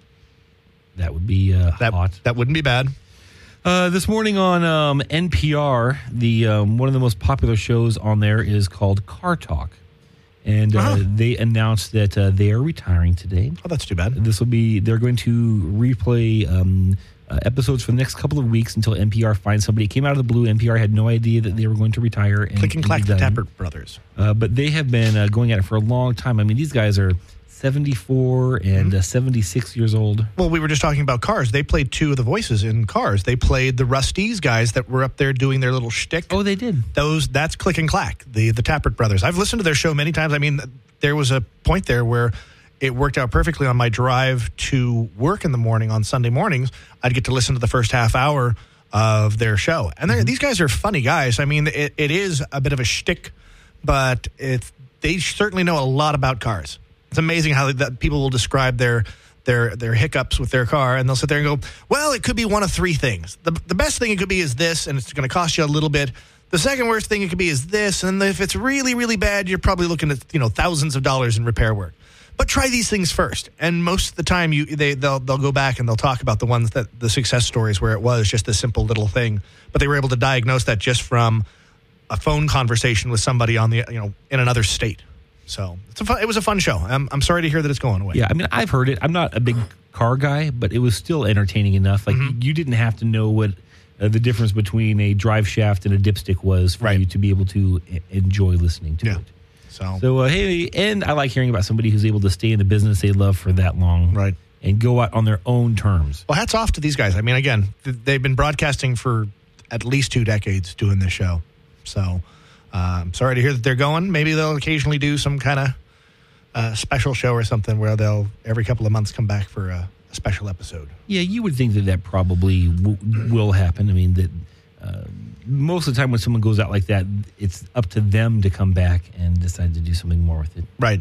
That would be uh, that, hot. That wouldn't be bad. Uh, this morning on um, N P R, the um, one of the most popular shows on there is called Car Talk. And uh, uh-huh. they announced that uh, they are retiring today. Oh, that's too bad. This will be, they're going to replay um, uh, episodes for the next couple of weeks until N P R finds somebody. It came out of the blue. N P R had no idea that they were going to retire. And, Click and clack, and the Tappert brothers. Uh, but they have been uh, going at it for a long time. I mean, these guys are seventy-four and uh, seventy-six years old. Well, we were just talking about Cars. They played two of the voices in Cars. They played the Rusty's guys that were up there doing their little shtick. Oh, they did. Those that's Click and Clack, the the Tappert brothers. I've listened to their show many times. I mean, there was a point there where it worked out perfectly on my drive to work in the morning on Sunday mornings. I'd get to listen to the first half hour of their show, and mm-hmm. these guys are funny guys. I mean, it, it is a bit of a shtick, but it's they certainly know a lot about cars. It's amazing how that people will describe their their their hiccups with their car, and they'll sit there and go, well, it could be one of three things. The, the best thing it could be is this, and it's going to cost you a little bit. The second worst thing it could be is this, and if it's really, really bad, you're probably looking at you know thousands of dollars in repair work. But try these things first, and most of the time, you they they'll they'll go back and they'll talk about the ones that the success stories where it was just a simple little thing, but they were able to diagnose that just from a phone conversation with somebody on the you know in another state. So it's a fun, it was a fun show. I'm I'm sorry to hear that it's going away. Yeah, I mean, I've heard it. I'm not a big car guy, but it was still entertaining enough. Like mm-hmm. you didn't have to know what uh, the difference between a drive shaft and a dipstick was for right. you to be able to e- enjoy listening to yeah. it. So, so uh, hey, and I like hearing about somebody who's able to stay in the business they love for that long, right, and go out on their own terms. Well, hats off to these guys. I mean, again, th- they've been broadcasting for at least two decades doing this show. So, uh, I'm sorry to hear that they're going. Maybe they'll occasionally do some kind of uh, special show or something where they'll every couple of months come back for a, a special episode. Yeah, you would think that that probably w- will happen. I mean, that uh, most of the time when someone goes out like that, it's up to them to come back and decide to do something more with it. Right.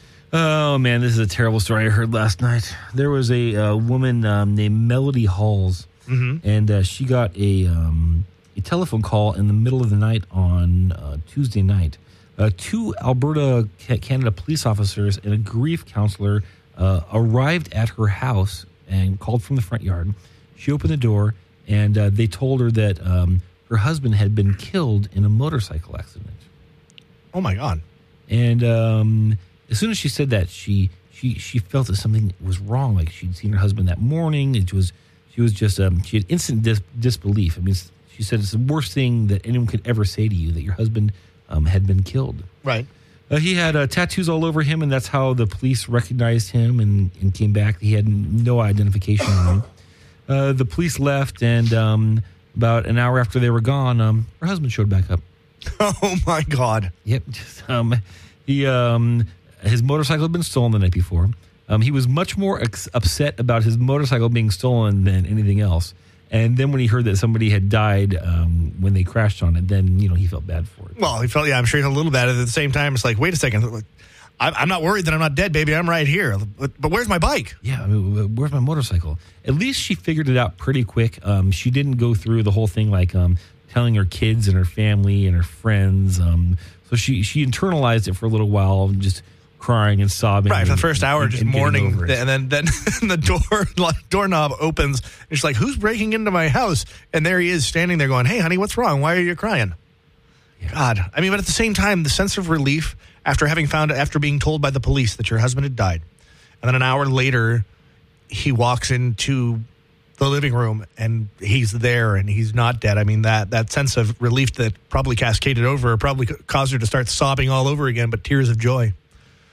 Oh, man, this is a terrible story I heard last night. There was a uh, woman um, named Melody Halls, mm-hmm. and uh, she got a, um, a telephone call in the middle of the night on uh, Tuesday night. Uh, two Alberta, Canada police officers and a grief counselor uh, arrived at her house and called from the front yard. She opened the door, and uh, they told her that um, her husband had been killed in a motorcycle accident. Oh, my God. And um, as soon as she said that, she she she felt that something was wrong. Like she'd seen her husband that morning. It was she was just um, she had instant dis- disbelief. I mean, she said it's the worst thing that anyone could ever say to you, that your husband um, had been killed. Right. Uh, he had uh, tattoos all over him, and that's how the police recognized him and, and came back. He had no identification on him. Uh, the police left, and um, about an hour after they were gone, um, her husband showed back up. Oh, my God. Yep. Just, um, he um, his motorcycle had been stolen the night before. Um, he was much more ex- upset about his motorcycle being stolen than anything else. And then when he heard that somebody had died um, when they crashed on it, then, you know, he felt bad for it. Well, he felt, yeah, I'm sure he felt a little bad. At the same time, it's like, wait a second. I'm not worried that I'm not dead, baby. I'm right here. But, but where's my bike? Yeah, I mean, where's my motorcycle? At least she figured it out pretty quick. Um, she didn't go through the whole thing like um, telling her kids and her family and her friends. Um, so she, she internalized it for a little while, just crying and sobbing. Right, for the first hour, and, just and mourning. And then, then the door like, doorknob opens. And she's like, who's breaking into my house? And there he is standing there going, hey, honey, what's wrong? Why are you crying? Yeah. God. I mean, but at the same time, the sense of relief after having found, after being told by the police that your husband had died. And then an hour later, he walks into the living room and he's there and he's not dead. I mean, that, that sense of relief that probably cascaded over, probably caused her to start sobbing all over again, but tears of joy.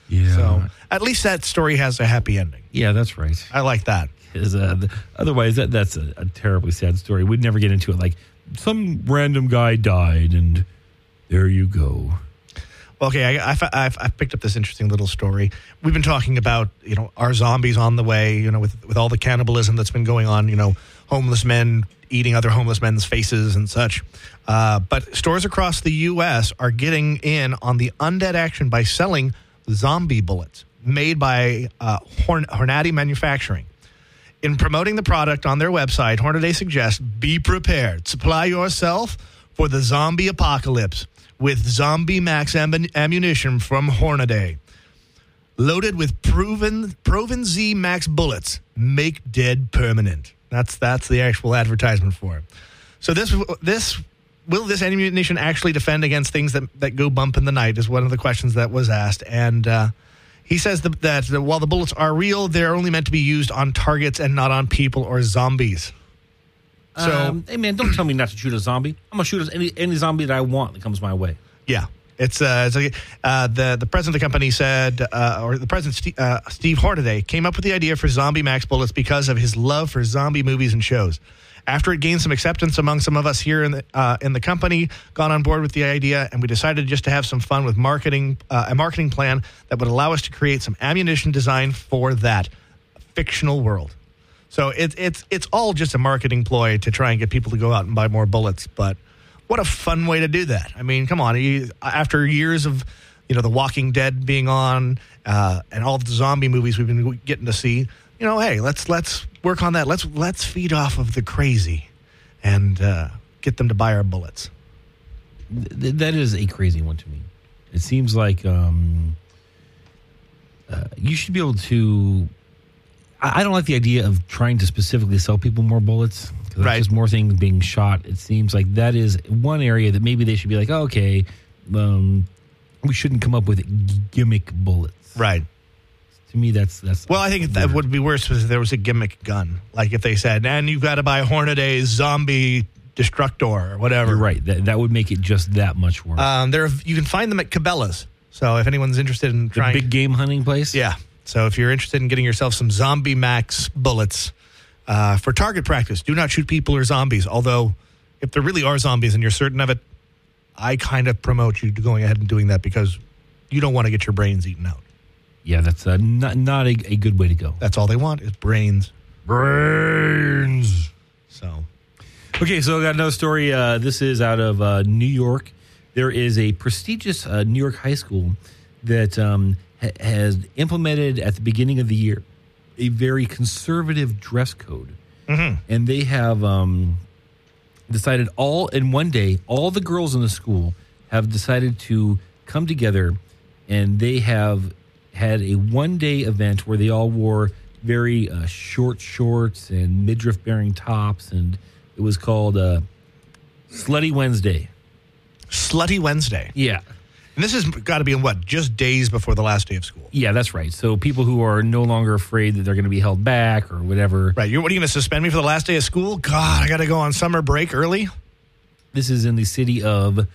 Yeah. So at least that story has a happy ending. Yeah, that's right. I like that. Is uh, the, otherwise, that that's a, a terribly sad story. We'd never get into it. Like some random guy died, and there you go. Well, okay, I, I, I, I picked up this interesting little story. We've been talking about, you know, are zombies on the way? You know, with with all the cannibalism that's been going on. You know, homeless men eating other homeless men's faces and such. Uh, but stores across the U S are getting in on the undead action by selling zombie bullets made by uh, Horn- Hornady Manufacturing. In promoting the product on their website, Hornady suggests, be prepared. Supply yourself for the zombie apocalypse with Zombie Max am- ammunition from Hornady. Loaded with proven proven Z Max bullets, make dead permanent. That's that's the actual advertisement for it. So this this will this ammunition actually defend against things that, that go bump in the night is one of the questions that was asked. And uh, he says that, that while the bullets are real, they're only meant to be used on targets and not on people or zombies. So, um, hey man, don't tell me not to shoot a zombie. I'm gonna shoot any any zombie that I want that comes my way. yeah, it's, uh, it's like, uh, the the president of the company said, uh, or the president Steve, uh, Steve Hornaday came up with the idea for Zombie Max bullets because of his love for zombie movies and shows. After it gained some acceptance among some of us here in the uh, in the company, got on board with the idea, and we decided just to have some fun with marketing uh, a marketing plan that would allow us to create some ammunition designed for that fictional world. So it's it's it's all just a marketing ploy to try and get people to go out and buy more bullets. But what a fun way to do that! I mean, come on, you, after years of you know The Walking Dead being on uh, and all the zombie movies we've been getting to see, you know, hey, let's let's work on that. Let's let's feed off of the crazy and uh, get them to buy our bullets. Th- that is a crazy one to me. It seems like um, uh, you should be able to. I, I don't like the idea of trying to specifically sell people more bullets. Because Right. just more things being shot. It seems like that is one area that maybe they should be like, oh, okay, um, we shouldn't come up with gimmick bullets. Right. To me, that's that's. Well, I think that would be worse if there was a gimmick gun. Like if they said, and you've got to buy Hornaday's zombie destructor or whatever. You're right. That, that would make it just that much worse. Um, there, you can find them at Cabela's. So if anyone's interested in the trying, big game hunting place? yeah. So if you're interested in getting yourself some Zombie Max bullets uh, for target practice, do not shoot people or zombies. Although, if there really are zombies and you're certain of it, I kind of promote you to going ahead and doing that because you don't want to get your brains eaten out. Yeah, that's uh, not, not a, a good way to go. That's all they want is brains. Brains. So, Okay, so I got another story. Uh, this is out of uh, New York. There is a prestigious uh, New York high school that um, ha- has implemented at the beginning of the year a very conservative dress code. mm-hmm. And they have um, decided all in one day, all the girls in the school have decided to come together, and they have had a one-day event where they all wore very uh, short shorts and midriff-bearing tops, and it was called uh, Slutty Wednesday. Slutty Wednesday. Yeah. And this has got to be in what? Just days before the last day of school. Yeah, that's right. So people who are no longer afraid that they're going to be held back or whatever. Right. You're, what are you going to suspend me for the last day of school? God, I got to go on summer break early. This is in the city of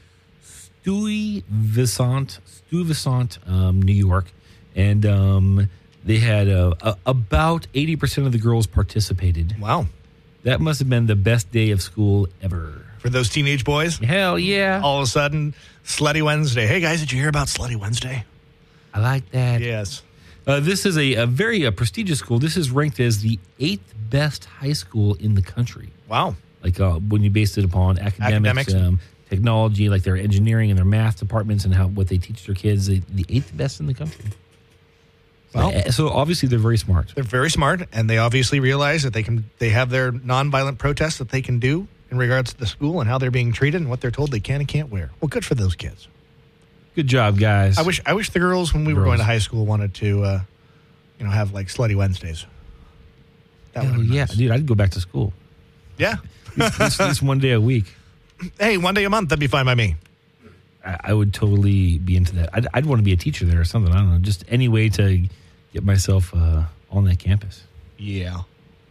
Stuyvesant, Stuyvesant, um, New York. And um, they had uh, a, about eighty percent of the girls participated. Wow. That must have been the best day of school ever. For those teenage boys, Hell yeah. all of a sudden, Slutty Wednesday. Hey, guys, did you hear about Slutty Wednesday? I like that. Yes. Uh, this is a, a very uh, prestigious school. This is ranked as the eighth best high school in the country. Wow. Like uh, when you base it upon academics, Academics. Um, technology, like their engineering and their math departments and how what they teach their kids, the, the eighth best in the country. Well, Uh, so obviously they're very smart. they're very smart, and they obviously realize that they can. They have their nonviolent protests that they can do in regards to the school and how they're being treated and what they're told they can and can't wear. Well, good for those kids. Good job, guys. I wish I wish the girls when we were Girls. going to high school wanted to, uh, you know, have like Slutty Wednesdays. That Hell would've been yeah, nice. dude, I'd go back to school. Yeah. At least, at least one day a week. Hey, one day a month, that'd be fine by me. I, I would totally be into that. I'd, I'd want to be a teacher there or something. I don't know. Just any way to get myself uh, on that campus. Yeah.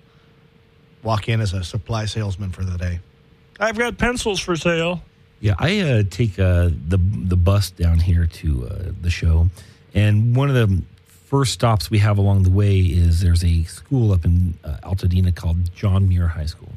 Walk in as a supply salesman for the day. I've got pencils for sale. Yeah, I uh, take uh, the the bus down here to uh, the show, And one of the first stops we have along the way is there's a school up in uh, Altadena called John Muir High School.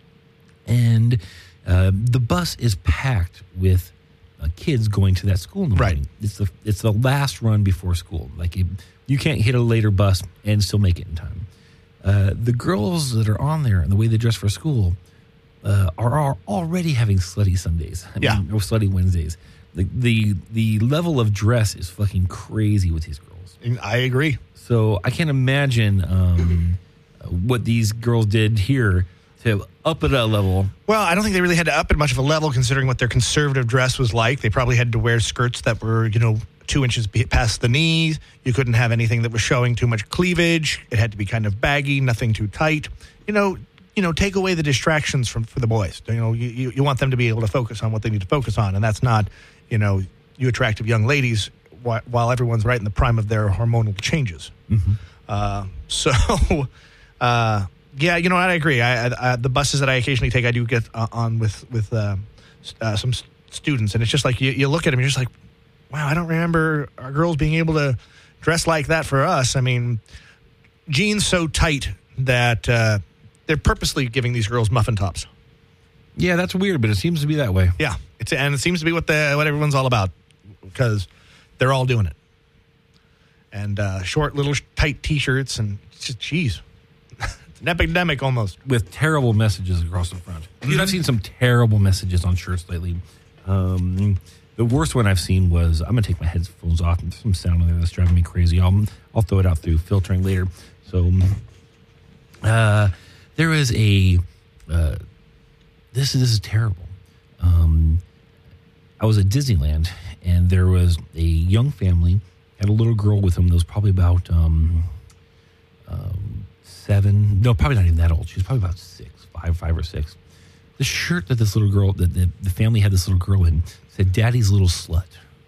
And uh, the bus is packed with uh, kids going to that school in the morning. Right. It's the, it's the last run before school. Like, it, you can't hit a later bus and still make it in time. Uh, the girls that are on there and the way they dress for school uh, are, are already having slutty Sundays. I Yeah. mean, or slutty Wednesdays. The, the the level of dress is fucking crazy with these girls. I agree. So I can't imagine um, what these girls did here to up it a level. Well, I don't think they really had to up it much of a level considering what their conservative dress was like. They probably had to wear skirts that were, you know, two inches past the knees. You couldn't have anything that was showing too much cleavage. It had to be kind of baggy, nothing too tight. You know, you know, take away the distractions from for the boys. You know, you, you, you want them to be able to focus on what they need to focus on, and that's not, you know, you attractive young ladies while, while everyone's right in the prime of their hormonal changes. Mm-hmm. Uh, so, uh, yeah, you know what? I agree. I, I, I, the buses that I occasionally take, I do get uh, on with with uh, uh, some s- students, and it's just like you, you look at them, you're just like, wow, I don't remember our girls being able to dress like that for us. I mean, jeans so tight that uh, they're purposely giving these girls muffin tops. Yeah, that's weird, but it seems to be that way. Yeah, it's and it seems to be what the what everyone's all about because they're all doing it. And uh, short, little, tight T-shirts, and it's just, geez, it's an epidemic almost. With terrible messages across the front. Dude, mm-hmm. I've seen some terrible messages on shirts lately. Um, the worst one I've seen was, I'm going to take my headphones off, and there's some sound in there that's driving me crazy. I'll, I'll throw it out through filtering later. So, uh, there is a, uh, this, this is terrible. Um, I was at Disneyland, and there was a young family, had a little girl with them that was probably about um, um, seven. No, probably not even that old. She was probably about six, five, five or six. The shirt that this little girl, that the, the family had this little girl in, said, "Daddy's little slut."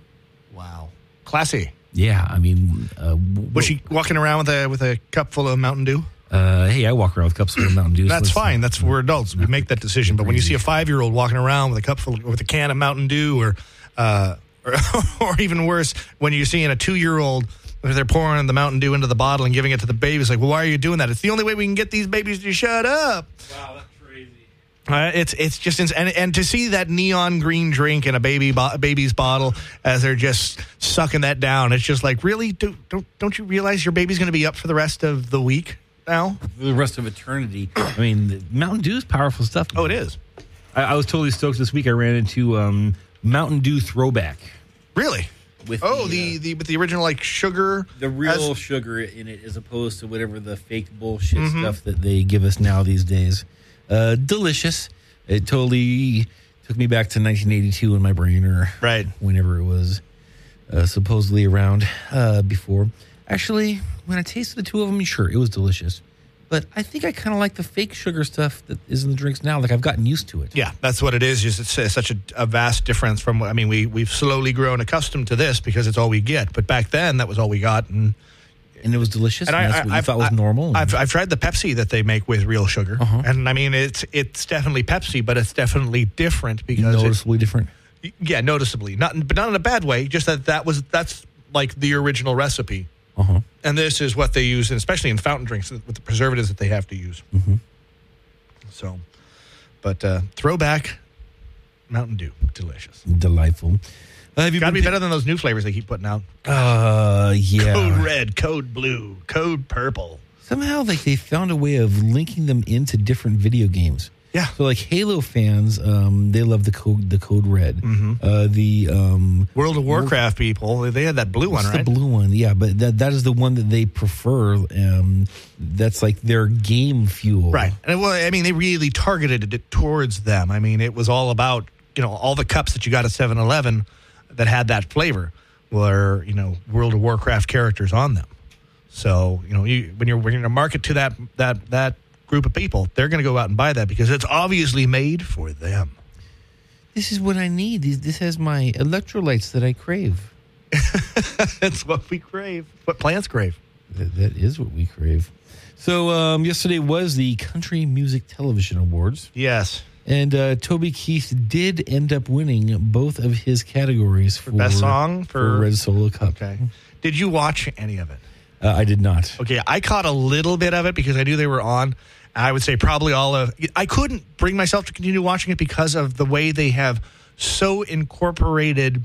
Wow, classy. Yeah, I mean, uh, was she walking around with a with a cup full of Mountain Dew? Uh, hey, I walk around with cups full of Mountain Dew. That's so fine. That's we're adults. We make that decision. But when you see a five-year-old walking around with a cup full, with a can of Mountain Dew, or uh, or, or even worse, when you're seeing a two-year-old, they're pouring the Mountain Dew into the bottle and giving it to the baby. It's like, well, why are you doing that? It's the only way we can get these babies to shut up. Wow, that's crazy. Uh, it's it's just ins- and and to see that neon green drink in a baby bo- baby's bottle as they're just sucking that down, it's just like, really, do, don't don't you realize your baby's going to be up for the rest of the week now? For the rest of eternity. I mean, Mountain Dew is powerful stuff. Oh, it is. I, I was totally stoked this week. I ran into um, Mountain Dew Throwback. Really? With oh, the the, uh, the with the original like sugar, the real as- sugar in it, as opposed to whatever the fake bullshit Mm-hmm. stuff that they give us now these days. Uh, delicious. It totally took me back to nineteen eighty-two in my brain, or right whenever it was uh, supposedly around uh, before. Actually, when I tasted the two of them, sure, it was delicious. But I think I kind of like the fake sugar stuff that is in the drinks now. Like, I've gotten used to it. Yeah, that's what it is. Just it's, it's such a, a vast difference from. I mean, we we've slowly grown accustomed to this because it's all we get. But back then, that was all we got, and And it was delicious. and And, I, that's what I, you thought was I- normal. I've I've tried the Pepsi that they make with real sugar, Uh-huh. and I mean, it's it's definitely Pepsi, but it's definitely different because it's, noticeably different. yeah, noticeably not, but not in a bad way. Just that that was that's like the original recipe. Uh-huh. And this is what they use, and especially in fountain drinks, with the preservatives that they have to use. Mm-hmm. So, but uh, throwback Mountain Dew, delicious. Delightful. Uh, have you Got to been be better than those new flavors they keep putting out. Uh, yeah. Code red, code blue, code purple. Somehow, like, they found a way of linking them into different video games. Yeah. So, like, Halo fans, um, they love the code, the code red. Mm-hmm. Uh, the um, World of Warcraft people, they had that blue one, what's right? the blue one? Yeah, but that that is the one that they prefer. Um, that's like their game fuel. Right. And well, I mean, they really targeted it towards them. I mean, it was all about, you know, all the cups that you got at seven eleven that had that flavor were, you know, World of Warcraft characters on them. So, you know, you, when you're when you're going to market to that that that group of people, they're going to go out and buy that because it's obviously made for them. This is what I need. This, this has my electrolytes that I crave. That's what we crave. What plants crave. That, that is what we crave. So um, yesterday was the Country Music Television Awards. Yes. And uh, Toby Keith did end up winning both of his categories for, For best song for, for Red Solo Cup. Okay. Did you watch any of it? Uh, I did not. Okay, I caught a little bit of it because I knew they were on. I would say probably all of. I couldn't bring myself to continue watching it because of the way they have so incorporated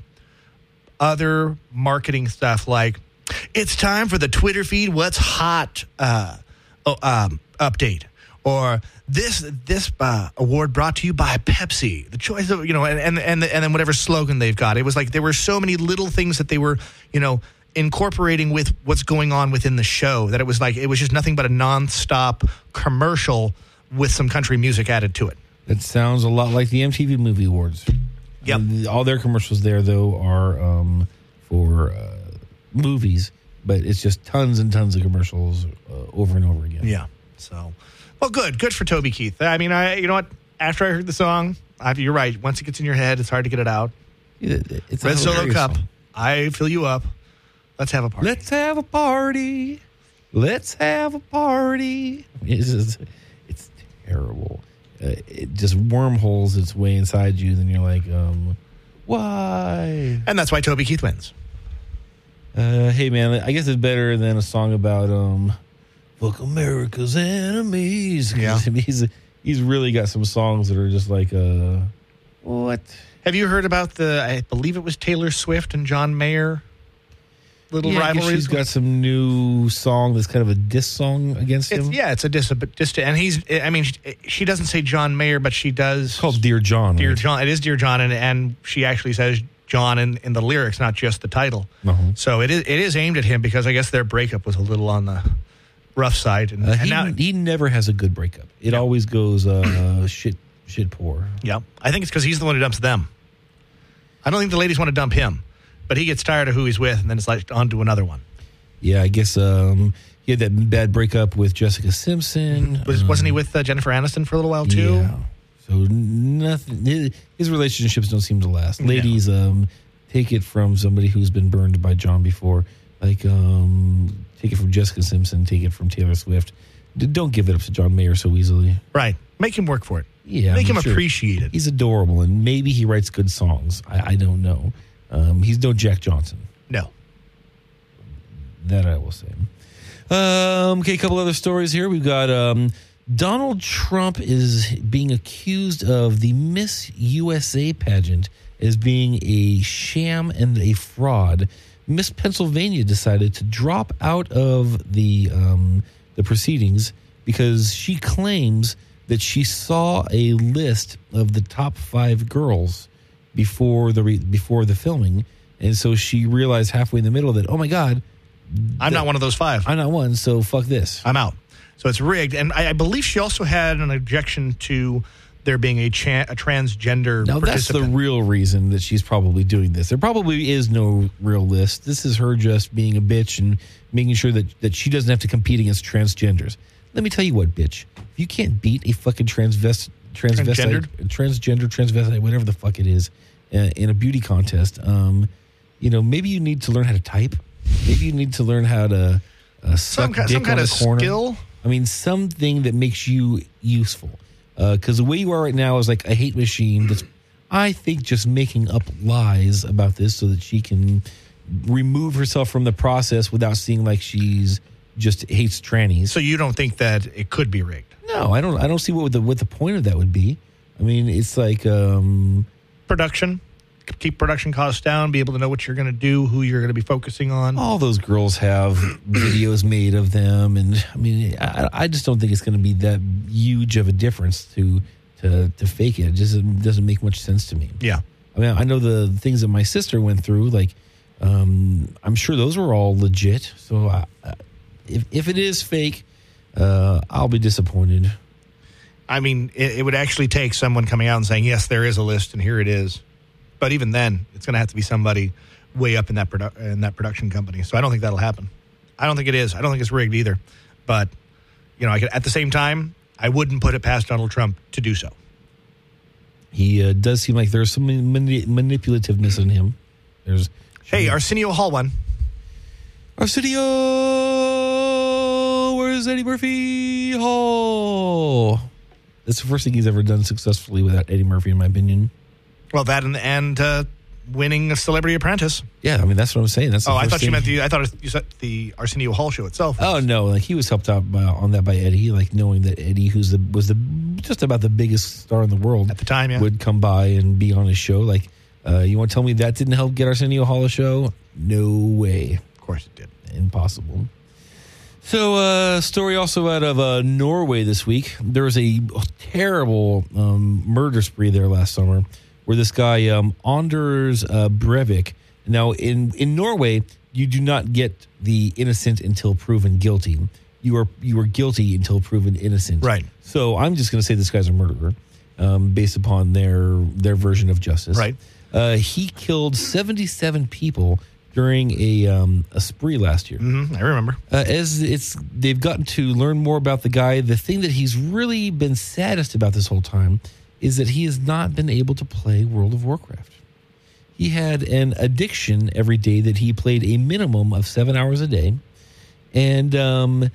other marketing stuff. Like, it's time for the Twitter feed. What's hot? Uh, oh, um, update. Or this this uh, award brought to you by Pepsi. The choice of, you know, and and and, and then whatever slogan they've got. It was like there were so many little things that they were, you know, incorporating with what's going on within the show that it was like it was just nothing but a nonstop commercial with some country music added to it. It sounds a lot like the M T V Movie Awards. Yep. Uh, all their commercials there, though, are um, for uh, movies, but it's just tons and tons of commercials uh, over and over again. Yeah. So, well, good. Good for Toby Keith. I mean, I you know what? After I heard the song, I, you're right. Once it gets in your head, it's hard to get it out. It, it's a Red Solo hilarious Cup. song. I fill you up. Let's have a party. Let's have a party. Let's have a party. It's just, it's terrible. Uh, it just wormholes its way inside you. Then you're like, um, why? And that's why Toby Keith wins. Uh, hey, man, I guess it's better than a song about um, fuck America's enemies. 'Cause Yeah. He's, he's really got some songs that are just like, uh, what? Have you heard about the, I believe it was Taylor Swift and John Mayer little Yeah, I guess rivalry? she's got some new song that's kind of a diss song against It's, him. yeah, it's a dis, dis and he's. I mean, she, she doesn't say John Mayer, but she does. It's called Dear John. Dear right? John. It is Dear John, and, and she actually says John in, in the lyrics, not just the title. Uh-huh. So it is it is aimed at him because I guess their breakup was a little on the rough side, and, Uh, and he, now, he never has a good breakup. It Yeah. always goes uh, shit shit poor. yeah, I think it's because he's the one who dumps them. I don't think the ladies want to dump him, but he gets tired of who he's with, and then it's like on to another one. Yeah, I guess um, he had that bad breakup with Jessica Simpson. Was, um, wasn't he with uh, Jennifer Aniston for a little while too? Yeah. So nothing. His, his relationships don't seem to last. No. Ladies, um, take it from somebody who's been burned by John before. Like, um, take it from Jessica Simpson. Take it from Taylor Swift. D- Don't give it up to John Mayer so easily. Right. Make him work for it. Yeah, Make I'm him sure. appreciate it. He's adorable, and maybe he writes good songs. I, I don't know. Um, he's no Jack Johnson. No. That I will say. Um, okay, a couple other stories here. We've got um, Donald Trump is being accused of the Miss U S A pageant as being a sham and a fraud. Miss Pennsylvania decided to drop out of the um, the proceedings because she claims that she saw a list of the top five girls before the re- before the filming, and so she realized halfway in the middle that, oh my God, I'm not one of those five. I'm not one, so fuck this. I'm out. So it's rigged. And I, I believe she also had an objection to there being a, cha- a transgender Now, that's the participant. real reason that she's probably doing this. There probably is no real list. This is her just being a bitch and making sure that, that she doesn't have to compete against transgenders. Let me tell you what, bitch. If you can't beat a fucking transvest, transvestite, Transgendered? transgender, transvestite, whatever the fuck it is, uh, in a beauty contest, um, you know, maybe you need to learn how to type. Maybe you need to learn how to uh, suck some, ki- dick some kind on of the corner. skill. I mean, something that makes you useful. Because the way you are right now is like a hate machine that's, I think, just making up lies about this so that she can remove herself from the process without seeing like she's just hates trannies. So you don't think that it could be rigged? No, I don't. I don't see what the what the point of that would be. I mean, it's like um, Production. Keep production costs down, be able to know what you're going to do, who you're going to be focusing on. all those girls have videos made of them, and I mean, I, I just don't think it's going to be that huge of a difference to to to fake it. It just doesn't, doesn't make much sense to me. Yeah. I mean, I know the things that my sister went through. Like, um, I'm sure those were all legit. So, I, if if it is fake, uh, I'll be disappointed. I mean, it, it would actually take someone coming out and saying, yes, there is a list and here it is. But even then, it's going to have to be somebody way up in that produ- in that production company. So I don't think that'll happen. I don't think it is. I don't think it's rigged either. But, you know, I could, at the same time, I wouldn't put it past Donald Trump to do so. He uh, does seem like there's some mani- manipulativeness in him. There's Hey, Arsenio Hall won. Arsenio, where's Eddie Murphy Hall? That's the first thing he's ever done successfully without Eddie Murphy, in my opinion. Well, that and, and uh, winning a Celebrity Apprentice. Yeah, I mean, that's what I'm saying. That's the oh, I first thought thing. you meant the. I thought you said the Arsenio Hall show itself. Oh no, like he was helped out by, on that by Eddie, like knowing that Eddie, who's the was the just about the biggest star in the world At the time, yeah. would come by and be on his show. Like, uh, you want to tell me that didn't help get Arsenio Hall a show? No way. Of course it did. Impossible. So, uh, story also out of uh, Norway this week. There was a terrible um, murder spree there last summer where this guy, um, Anders uh, Breivik. Now, in, in Norway, you do not get the innocent until proven guilty. You are you are guilty until proven innocent. Right. So I'm just going to say this guy's a murderer um, based upon their their version of justice. Right. Uh, he killed seventy-seven people during a um, a spree last year. Mm-hmm, I remember. Uh, as it's they've gotten to learn more about the guy, the thing that he's really been saddest about this whole time is that he has not been able to play World of Warcraft. He had an addiction every day that he played a minimum of seven hours a day, and um,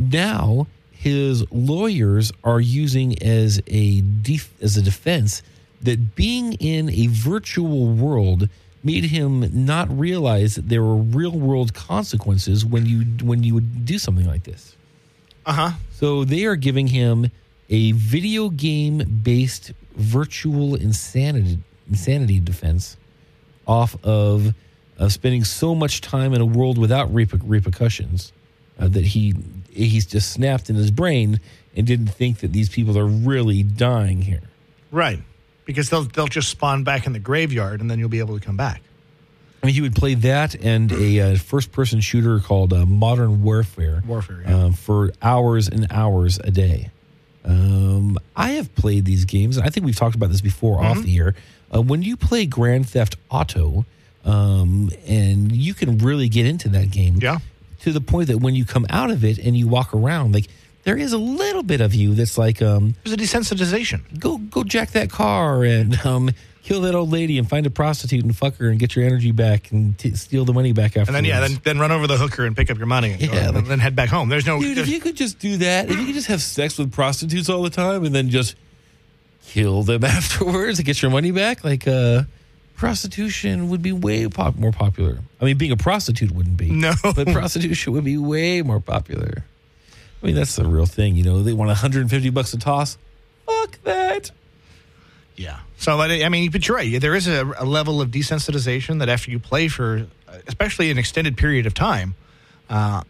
now his lawyers are using as a def- as a defense that being in a virtual world made him not realize that there were real world consequences when you when you would do something like this. Uh-huh. So they are giving him a video game based virtual insanity insanity defense off of uh, spending so much time in a world without reper- repercussions uh, that he he's just snapped in his brain and didn't think that these people are really dying here. Right. Because they'll they'll just spawn back in the graveyard, and then you'll be able to come back. I mean, he would play that and a uh, first-person shooter called uh, Modern Warfare, Warfare, yeah. um, for hours and hours a day. Um, I have played these games. I think we've talked about this before mm-hmm. off the air. Uh, when you play Grand Theft Auto, um, and you can really get into that game, yeah, to the point that when you come out of it and you walk around, like, there is a little bit of you that's like, um, there's a desensitization. Go, go jack that car and um, kill that old lady and find a prostitute and fuck her and get your energy back and t- steal the money back after. And then yeah, then then run over the hooker and pick up your money. And, yeah, go, like, and then head back home. There's no dude. there's, If you could just do that, if you could just have sex with prostitutes all the time and then just kill them afterwards and get your money back, like uh, prostitution would be way pop- more popular. I mean, being a prostitute wouldn't be. No, but prostitution would be way more popular. I mean, that's the real thing, you know. They want one hundred fifty bucks a toss. Fuck that. Yeah. So, I mean, but you're right. There is a, a level of desensitization that after you play for, especially an extended period of time, uh,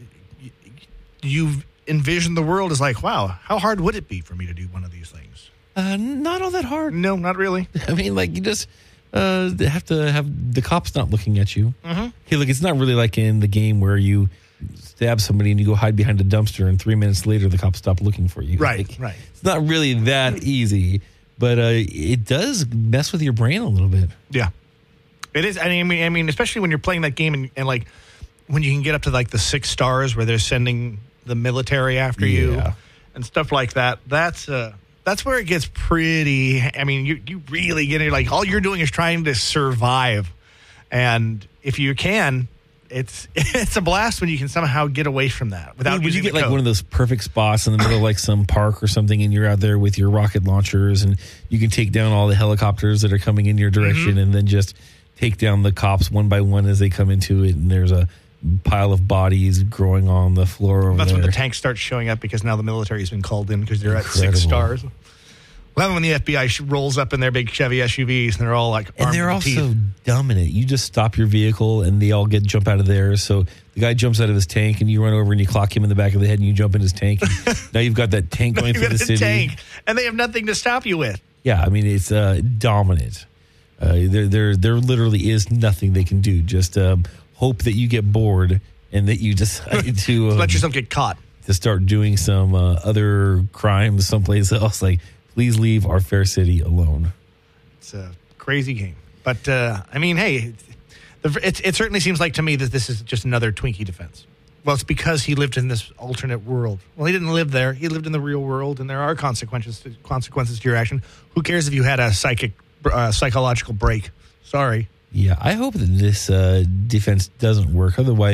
you envision the world as like, wow, how hard would it be for me to do one of these things? Uh, not all that hard. No, not really. I mean, like, you just uh, have to have the cops not looking at you. Mm-hmm. Hey, look, it's not really like in the game where you stab somebody and you go hide behind a dumpster and three minutes later the cops stop looking for you. Right, like, right. It's not really that easy, but uh, it does mess with your brain a little bit. Yeah, it is. I mean, I mean, especially when you're playing that game and, and like when you can get up to like the six stars where they're sending the military after Yeah. you and stuff like that. That's uh, that's where it gets pretty. I mean, you you really get it. Like all you're doing is trying to survive, and if you can. It's it's a blast when you can somehow get away from that without. When you using get the like code. one of those perfect spots in the middle of like some park or something, and you're out there with your rocket launchers, and you can take down all the helicopters that are coming in your direction, Mm-hmm. and then just take down the cops one by one as they come into it, and there's a pile of bodies growing on the floor over That's there. when the tanks start showing up because now the military has been called in because they're Incredible. at six stars. Well, when the F B I sh- rolls up in their big Chevy S U Vs and they're all like, And armed they're to also the teeth. dumb in it. You just stop your vehicle and they all get jump out of theirs. So the guy jumps out of his tank and you run over and you clock him in the back of the head and you jump in his tank. Now you've got that tank going You through got the a city. tank, and they have nothing to stop you with. Yeah, I mean it's uh, dominant. Uh, there, there, there literally is nothing they can do. Just um, hope that you get bored and that you decide to um, Let yourself get caught. to start doing some uh, other crimes someplace else. Like, please leave our fair city alone. It's a crazy game, but uh, I mean, hey, the, it, it certainly seems like to me that this is just another Twinkie defense. Well, it's because he lived in this alternate world. Well, he didn't live there. He lived in the real world, and there are consequences to, consequences to your action. Who cares if you had a psychic, uh, psychological break? Sorry. Yeah, I hope that this uh, defense doesn't work. Otherwise,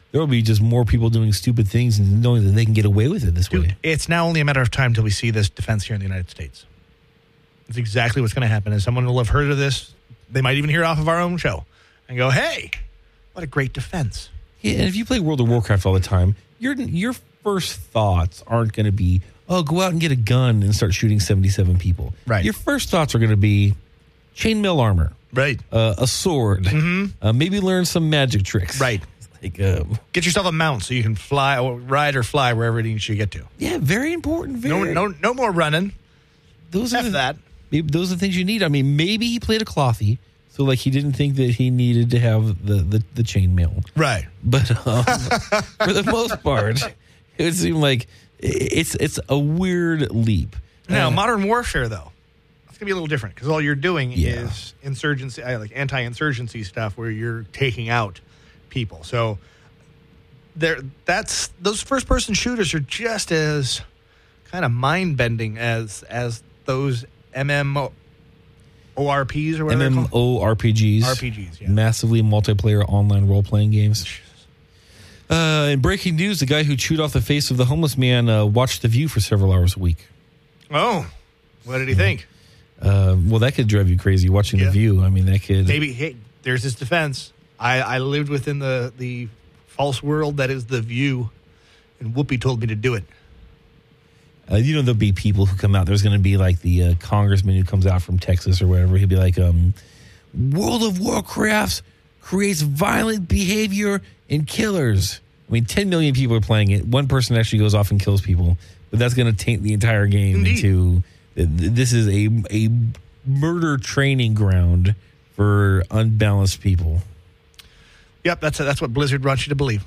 there will be just more people doing stupid things and knowing that they can get away with it this Dude, way. it's now only a matter of time till we see this defense here in the United States. It's exactly what's going to happen. Is someone will have heard of this. They might even hear it off of our own show and go, hey, what a great defense. Yeah, and if you play World of Warcraft all the time, your your first thoughts aren't going to be, oh, go out and get a gun and start shooting seventy-seven people. Right. Your first thoughts are going to be chainmail armor. Right. Uh, a sword. Mm-hmm. Uh, maybe learn some magic tricks. Right. Like, um, get yourself a mount so you can fly, or ride or fly wherever it needs you to get to. Yeah, very important. Very, no, no, no more running. Those are F the, that. Maybe those are the things you need. I mean, maybe he played a clothy, so like he didn't think that he needed to have the the, the chainmail. Right. But um, for the most part, it would seem like it's it's a weird leap. Now, Uh, modern warfare, though, it's going to be a little different because all you're doing Yeah. is insurgency, uh, like anti-insurgency stuff where you're taking out people. So there, that's those first-person shooters are just as kind of mind-bending as as those M M O R Ps or whatever they're called. MMORPGs. R P Gs, yeah. Massively multiplayer online role-playing games. Uh, in breaking news, the guy who chewed off the face of the homeless man uh, watched The View for several hours a week. Oh, what did he think? Uh, well, that could drive you crazy watching Yeah. The View. I mean, that could... Maybe, hey, there's his defense. I, I lived within the, the false world that is The View, and Whoopi told me to do it. Uh, you know, there'll be people who come out. There's going to be like the uh, congressman who comes out from Texas or whatever. He'll be like, um, World of Warcraft creates violent behavior and killers. I mean, ten million people are playing it. One person actually goes off and kills people, but that's going to taint the entire game Indeed. into this is a a murder training ground for unbalanced people. Yep, that's that's what Blizzard wants you to believe.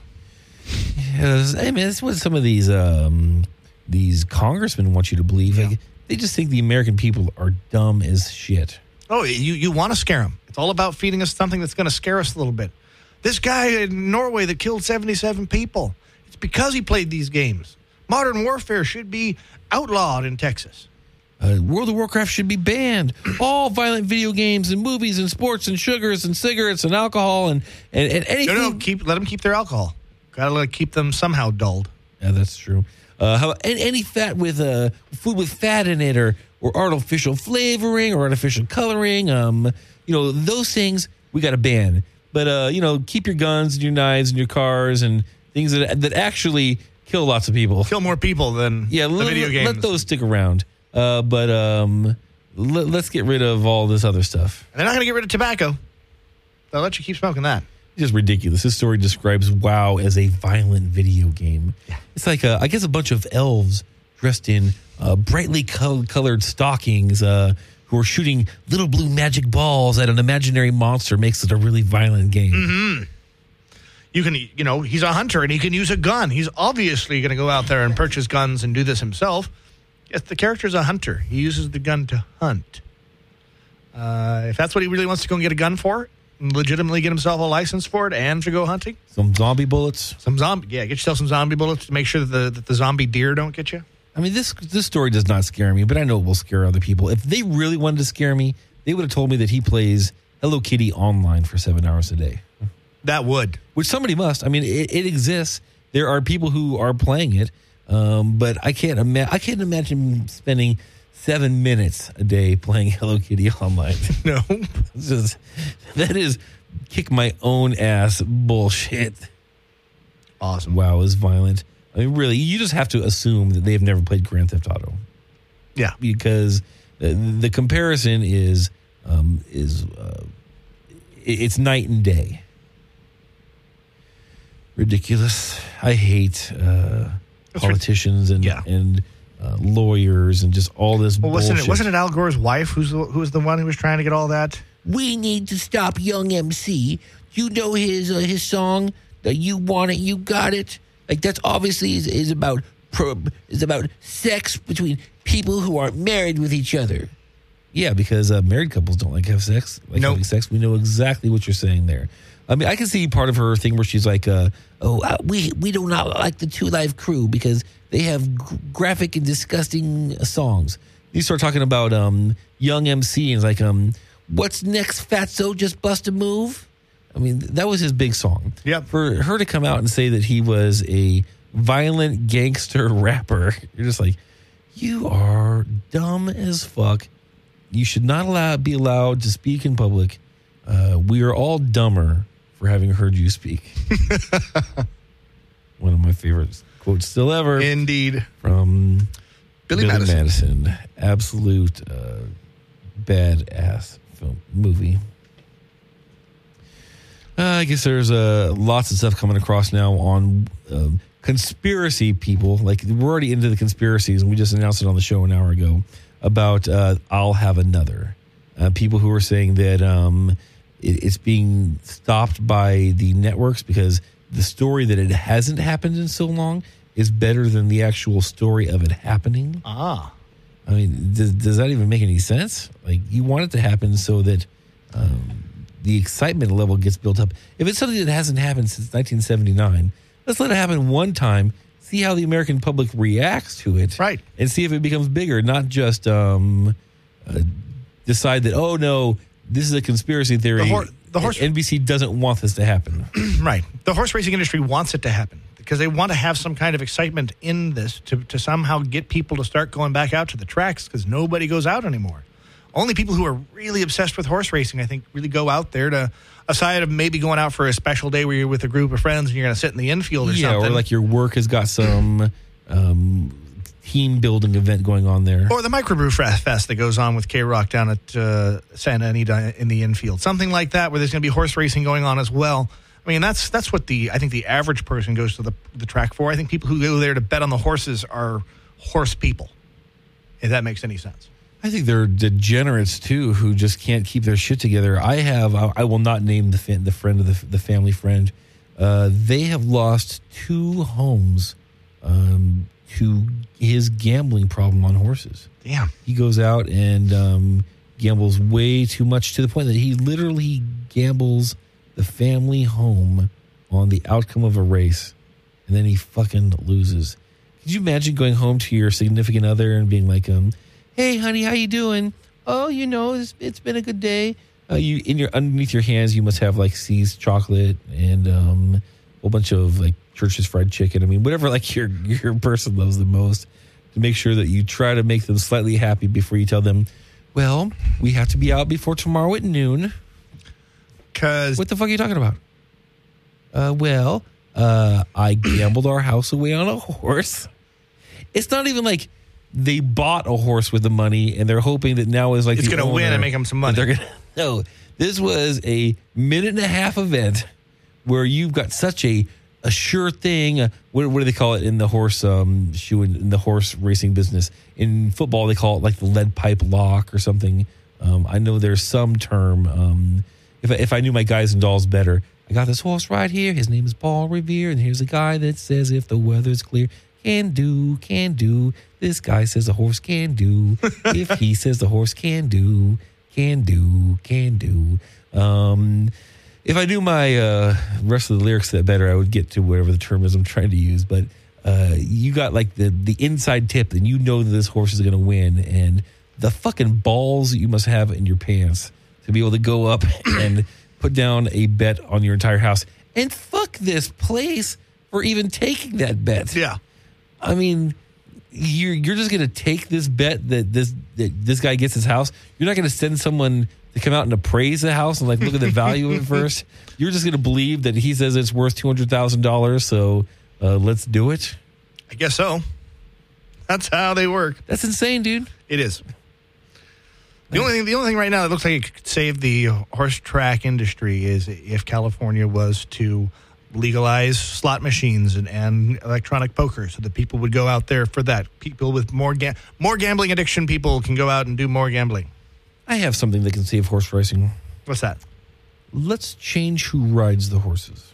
Yes, I mean, that's what some of these um, these congressmen want you to believe. Yeah. Like, they just think the American people are dumb as shit. Oh, you, you want to scare them. It's all about feeding us something that's going to scare us a little bit. This guy in Norway that killed seventy-seven people, it's because he played these games. Modern warfare should be outlawed in Texas. Uh, World of Warcraft should be banned. All violent video games and movies and sports and sugars and cigarettes and alcohol and, and, and anything. No, no, keep, let them keep their alcohol. Got to keep them somehow dulled. Yeah, that's true. Uh, how any, any fat with uh, food with fat in it, or or artificial flavoring or artificial coloring, um, you know, those things we got to ban. But uh, you know, keep your guns and your knives and your cars and things that that actually kill lots of people. Kill more people than Yeah, the let, video games. let those stick around. Uh, but um, let, let's get rid of all this other stuff. And they're not going to get rid of tobacco. They'll let you keep smoking that. Just ridiculous. This story describes WoW as a violent video game. Yeah. It's like, a, I guess, a bunch of elves dressed in uh, brightly col- colored stockings uh, who are shooting little blue magic balls at an imaginary monster. Makes it a really violent game. Mm-hmm. You can, you know, he's a hunter and he can use a gun. He's obviously going to go out there and purchase guns and do this himself. Yes, the character's a hunter. He uses the gun to hunt. Uh, if that's what he really wants to go and get a gun for, and legitimately get himself a license for it and to go hunting, Some zombie bullets. some zombie, yeah, get yourself some zombie bullets to make sure that the, that the zombie deer don't get you. I mean, this this story does not scare me, but I know it will scare other people. If they really wanted to scare me, they would have told me that he plays Hello Kitty online for seven hours a day. That would. Which somebody must. I mean, it, it exists. There are people who are playing it, um, but I can't ima- I can't imagine spending seven minutes a day playing Hello Kitty online. No. It's just, that is kick my own ass bullshit. Awesome. WoW is violent. I mean, really, you just have to assume that they've never played Grand Theft Auto. Yeah. Because the, the comparison is um, is uh, it- it's night and day. Ridiculous. I hate uh, politicians and yeah. and uh, lawyers and just all this Well, bullshit. wasn't it, wasn't it Al Gore's wife who's the, who was the one who was trying to get all that? We need to stop Young M C. You know his uh, his song, that "You Want It, You Got It." Like that's obviously is, is about pro, is about sex between people who aren't married with each other. Yeah, because uh, married couples don't like have sex. Like Nope. having sex. We know exactly what you're saying there. I mean, I can see part of her thing where she's like, uh, "Oh, uh, we we do not like the Two Live Crew because they have g- graphic and disgusting uh, songs." You start talking about um, Young M C and it's like, um, "What's next, Fatso? Just bust a move." I mean, that was his big song. Yep. For her to come out and say that he was a violent gangster rapper, you're just like, you are dumb as fuck. You should not allow be allowed to speak in public. Uh, we are all dumber for having heard you speak. One of my favorite quotes still ever. Indeed. From Billy, Billy Madison. Madison. Absolute uh, badass film movie. Uh, I guess there's uh, lots of stuff coming across now on um, conspiracy people. Like, we're already into the conspiracies, and we just announced it on the show an hour ago about uh, I'll Have Another. Uh, people who are saying that um, it, it's being stopped by the networks because the story that it hasn't happened in so long is better than the actual story of it happening. Ah. I mean, does, does that even make any sense? Like, you want it to happen so that um, the excitement level gets built up. If it's something that hasn't happened since nineteen seventy-nine, let's let it happen one time, see how the American public reacts to it. Right. And see if it becomes bigger, not just um, uh, decide that, oh, no, this is a conspiracy theory. The, hor- the horse N B C doesn't want this to happen. Right. The horse racing industry wants it to happen because they want to have some kind of excitement in this to, to somehow get people to start going back out to the tracks because nobody goes out anymore. Only people who are really obsessed with horse racing, I think, really go out there to, aside of maybe going out for a special day where you're with a group of friends and you're going to sit in the infield or yeah, something. or like your work has got some um, team building event going on there. Or the Microbrew Fest that goes on with K-Rock down at uh, Santa Anita in the infield. Something like that where there's going to be horse racing going on as well. I mean, that's that's what the I think the average person goes to the, the track for. I think people who go there to bet on the horses are horse people, if that makes any sense. I think they're degenerates too, who just can't keep their shit together. I have, I, I will not name the fa- the friend of the, the family friend. Uh, they have lost two homes um, to his gambling problem on horses. Damn. He goes out and um, gambles way too much to the point that he literally gambles the family home on the outcome of a race, and then he fucking loses. Could you imagine going home to your significant other and being like, um, "Hey, honey, how you doing? Oh, you know, it's, it's been a good day." Uh, you in your underneath your hands, you must have like C's chocolate and um, a whole bunch of like Church's fried chicken. I mean, whatever like your your person loves the most, to make sure that you try to make them slightly happy before you tell them, "Well, we have to be out before tomorrow at noon." Because What the fuck are you talking about? Uh, well, uh, I gambled our house away on a horse. It's not even like they bought a horse with the money and they're hoping that now is like it's the going to win owner and make them some money. that They're gonna, no, this was a minute and a half event where you've got such a a sure thing. Uh, what, what do they call it in the horse um, shoe in, in the horse racing business? In football, they call it like the lead pipe lock or something. Um, I know there's some term. Um, if I, if I knew my guys and dolls better, I got this horse right here. His name is Paul Revere, and here's a guy that says if the weather's clear, can do, can do. This guy says the horse can do. If he says the horse can do, can do, can do. Um, if I knew my uh, rest of the lyrics that better, I would get to whatever the term is I'm trying to use. But uh, you got like the, the inside tip, and you know that this horse is going to win. And the fucking balls that you must have in your pants to be able to go up and put down a bet on your entire house. And fuck this place for even taking that bet. Yeah. I mean, you're you're just gonna take this bet that this that this guy gets his house. You're not gonna send someone to come out and appraise the house and like look at the value of it first. You're just gonna believe that he says it's worth two hundred thousand dollars. So uh, let's do it. I guess so. That's how they work. That's insane, dude. It is. The only thing, the only thing right now that looks like it could save the horse track industry is if California was to legalize slot machines and, and electronic poker, so that people would go out there for that. People with more ga- more gambling addiction people can go out and do more gambling. I have something that can save horse racing. What's that? Let's change who rides the horses.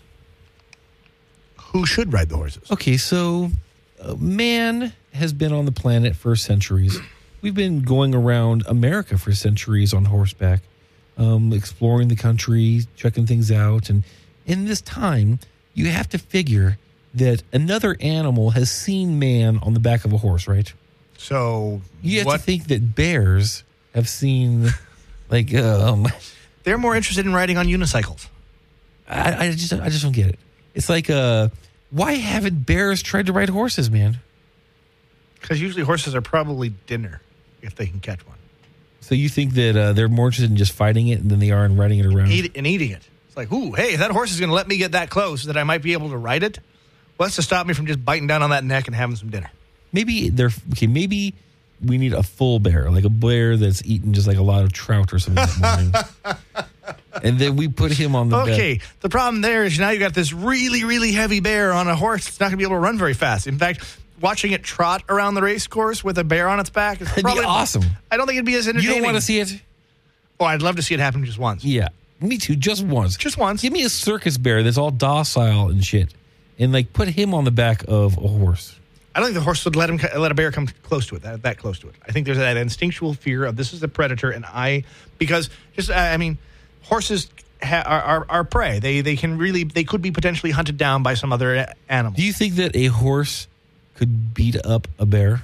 Who should ride the horses? Okay, so uh, man has been on the planet for centuries. We've been going around America for centuries on horseback, um, exploring the country, checking things out. And in this time, you have to figure that another animal has seen man on the back of a horse, right? So You have what? to think that bears have seen, like, um, They're more interested in riding on unicycles. I, I just I just don't get it. It's like, uh, why haven't bears tried to ride horses, man? Because usually horses are probably dinner if they can catch one. So you think that uh, they're more interested in just fighting it than they are in riding it around? Eat it and eating it. It's like, ooh, hey, if that horse is going to let me get that close that I might be able to ride it, what's to stop me from just biting down on that neck and having some dinner? Maybe they're okay. Maybe we need a full bear, like a bear that's eaten just like a lot of trout or something that morning. And then we put him on the Okay, bed. the problem there is now you got this really, really heavy bear on a horse that's not going to be able to run very fast. In fact, watching it trot around the race course with a bear on its back is That'd probably be awesome. I don't think it'd be as You entertaining. don't want to see it? Oh, I'd love to see it happen just once. Yeah, me too. Just once. Just once. Give me a circus bear that's all docile and shit, and like put him on the back of a horse. I don't think the horse would let him let a bear come close to it, that, that close to it. I think there's that instinctual fear of this is a predator, and I because just I mean, horses ha, are, are are prey. They they can really they could be potentially hunted down by some other animal. Do you think that a horse could beat up a bear?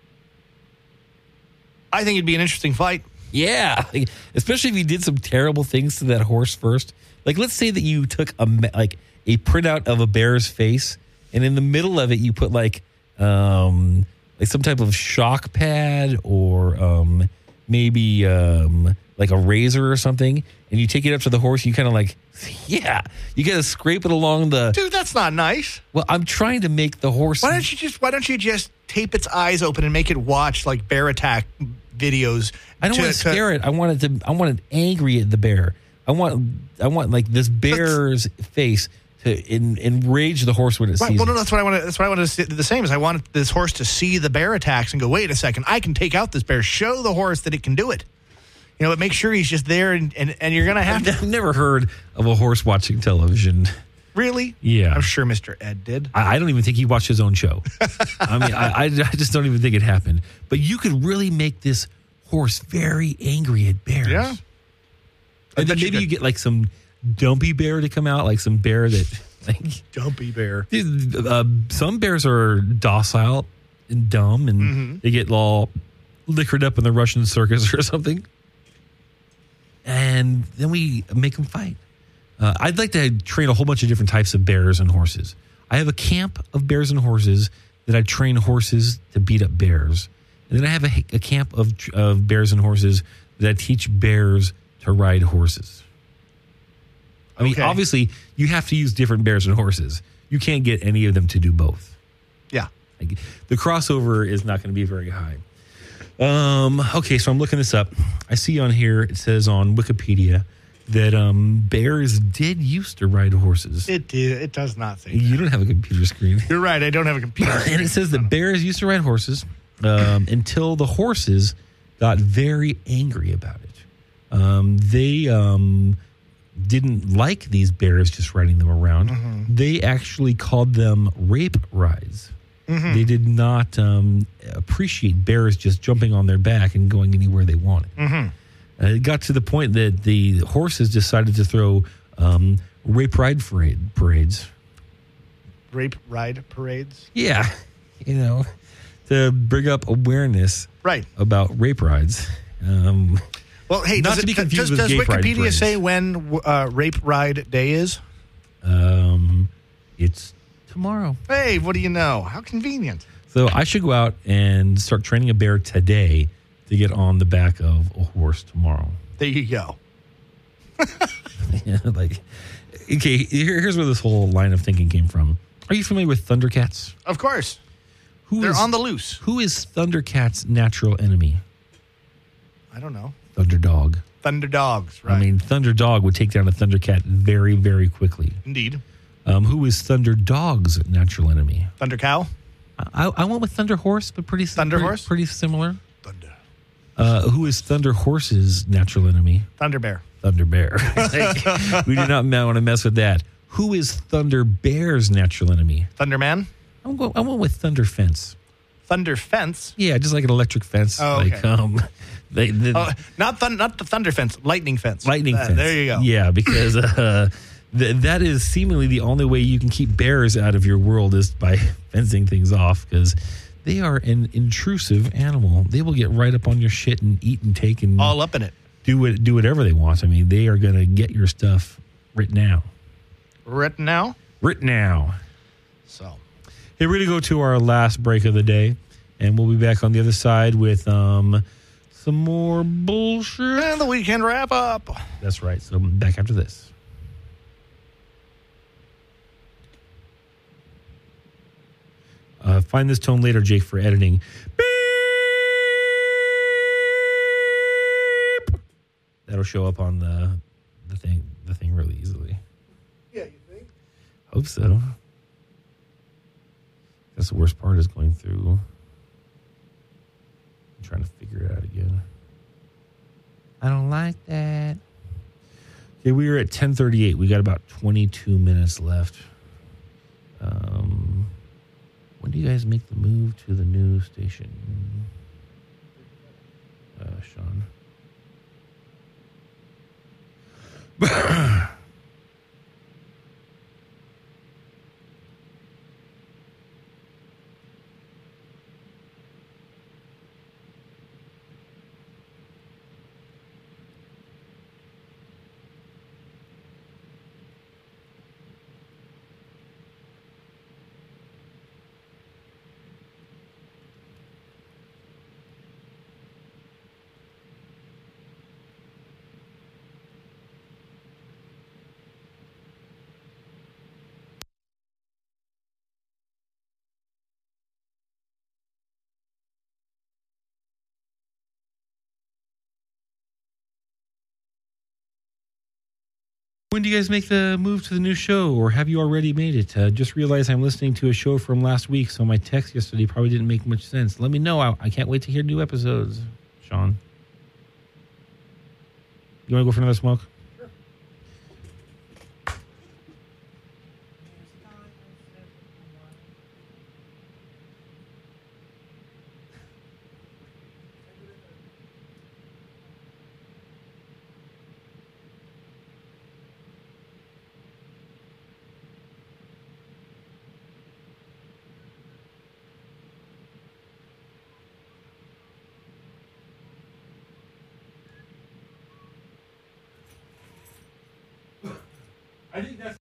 I think it'd be an interesting fight. Yeah, like, especially if you did some terrible things to that horse first. Like, let's say that you took a ma- like a printout of a bear's face, and in the middle of it, you put like um, like some type of shock pad or um, maybe um, like a razor or something, and you take it up to the horse. You kind of like, yeah, you got to scrape it along the. Dude, that's not nice. Well, I'm trying to make the horse. Why don't you just Why don't you just tape its eyes open and make it watch like bear attack videos? I don't to, want to scare it. I want it to. I want it angry at the bear. I want. I want like this bear's face to en, enrage the horse when it Right, sees. well, no, it. that's what I want. To, that's what I want to see. The same as I want this horse to see the bear attacks and go, wait a second, I can take out this bear. Show the horse that it can do it. You know, but make sure he's just there, and, and, and you're going to have to. I've never heard of a horse watching television. Really? Yeah. I'm sure Mister Ed did. I, I don't even think he watched his own show. I mean, I, I, I just don't even think it happened. But you could really make this horse very angry at bears. Yeah. I And then bet you maybe you, could. get like some dumpy bear to come out, like some bear that, like, Dumpy bear. uh, some bears are docile and dumb, and Mm-hmm. they get all liquored up in the Russian circus or something. And then we make them fight. Uh, I'd like to train a whole bunch of different types of bears and horses. I have a camp of bears and horses that I train horses to beat up bears. And then I have a, a camp of, of bears and horses that I teach bears to ride horses. I mean, Okay. obviously, you have to use different bears and horses. You can't get any of them to do both. Yeah. Like, the crossover is not going to be very high. Um, okay, so I'm looking this up. I see on here, it says on Wikipedia that um, bears did used to ride horses. It did. It does not say You that. don't have a computer screen. You're right. I don't have a computer. And it says that bears used to ride horses um, until the horses got very angry about it. Um, they um, didn't like these bears just riding them around. Mm-hmm. They actually called them rape rides. Mm-hmm. They did not um, appreciate bears just jumping on their back and going anywhere they wanted. Mm-hmm. Uh, it got to the point that the horses decided to throw um, rape ride parade, parades. Rape ride parades. Yeah, you know, to bring up awareness Right. about rape rides. Um, Well, hey, Not does, to be it, confused does, with does gay pride Wikipedia parades. say when uh, Rape Ride Day is? um, it's tomorrow. Hey, what do you know? How convenient. So I should go out and start training a bear today to get on the back of a horse tomorrow. There you go. Yeah, like, okay, here, here's where this whole line of thinking came from. Are you familiar with Thundercats? Of course. Who They're is- on the loose. Who is Thundercat's natural enemy? I don't know. Thunderdog. Thunder Dogs, right? I mean, Thunderdog would take down a Thundercat very, very quickly. Indeed. Um, who is Thunderdog's natural enemy? Thunder Cow? I, I went with Thunder Horse, but pretty Thunder pretty, Horse? pretty similar. Thunder. Uh, who is Thunder Horse's natural enemy? Thunder Bear. Thunder Bear. Like, we do not want to mess with that. Who is Thunder Bear's natural enemy? Thunder Man? I'm going. I went with Thunder Fence. Thunder Fence? Yeah, just like an electric fence. Oh, like okay. um, they, the Oh, not thun- not the Thunder Fence. Lightning Fence. lightning Uh, fence. There you go. Yeah, because uh, th- that is seemingly the only way you can keep bears out of your world is by fencing things off, because they are an intrusive animal. They will get right up on your shit and eat and take and All up in it. do what, do whatever they want. I mean, they are going to get your stuff right now. written now. Written now. So, hey, we're going to go to our last break of the day, and we'll be back on the other side with um, some more bullshit. And the weekend wrap up. That's right. So back after this. Uh, find this tone later, Jake, for editing. Beep! That'll show up on the the thing the thing really easily. Yeah, you think? Hope so. That's the worst part is going through. I'm trying to figure it out again. I don't like that. Okay, we are at ten thirty-eight. We got about twenty-two minutes left. Um, when do you guys make the move to the new station? Uh, Sean. When do you guys make the move to the new show, or have you already made it? Uh, just realized I'm listening to a show from last week, so my text yesterday probably didn't make much sense. Let me know. I, I can't wait to hear new episodes. Sean. You want to go for another smoke? I think that's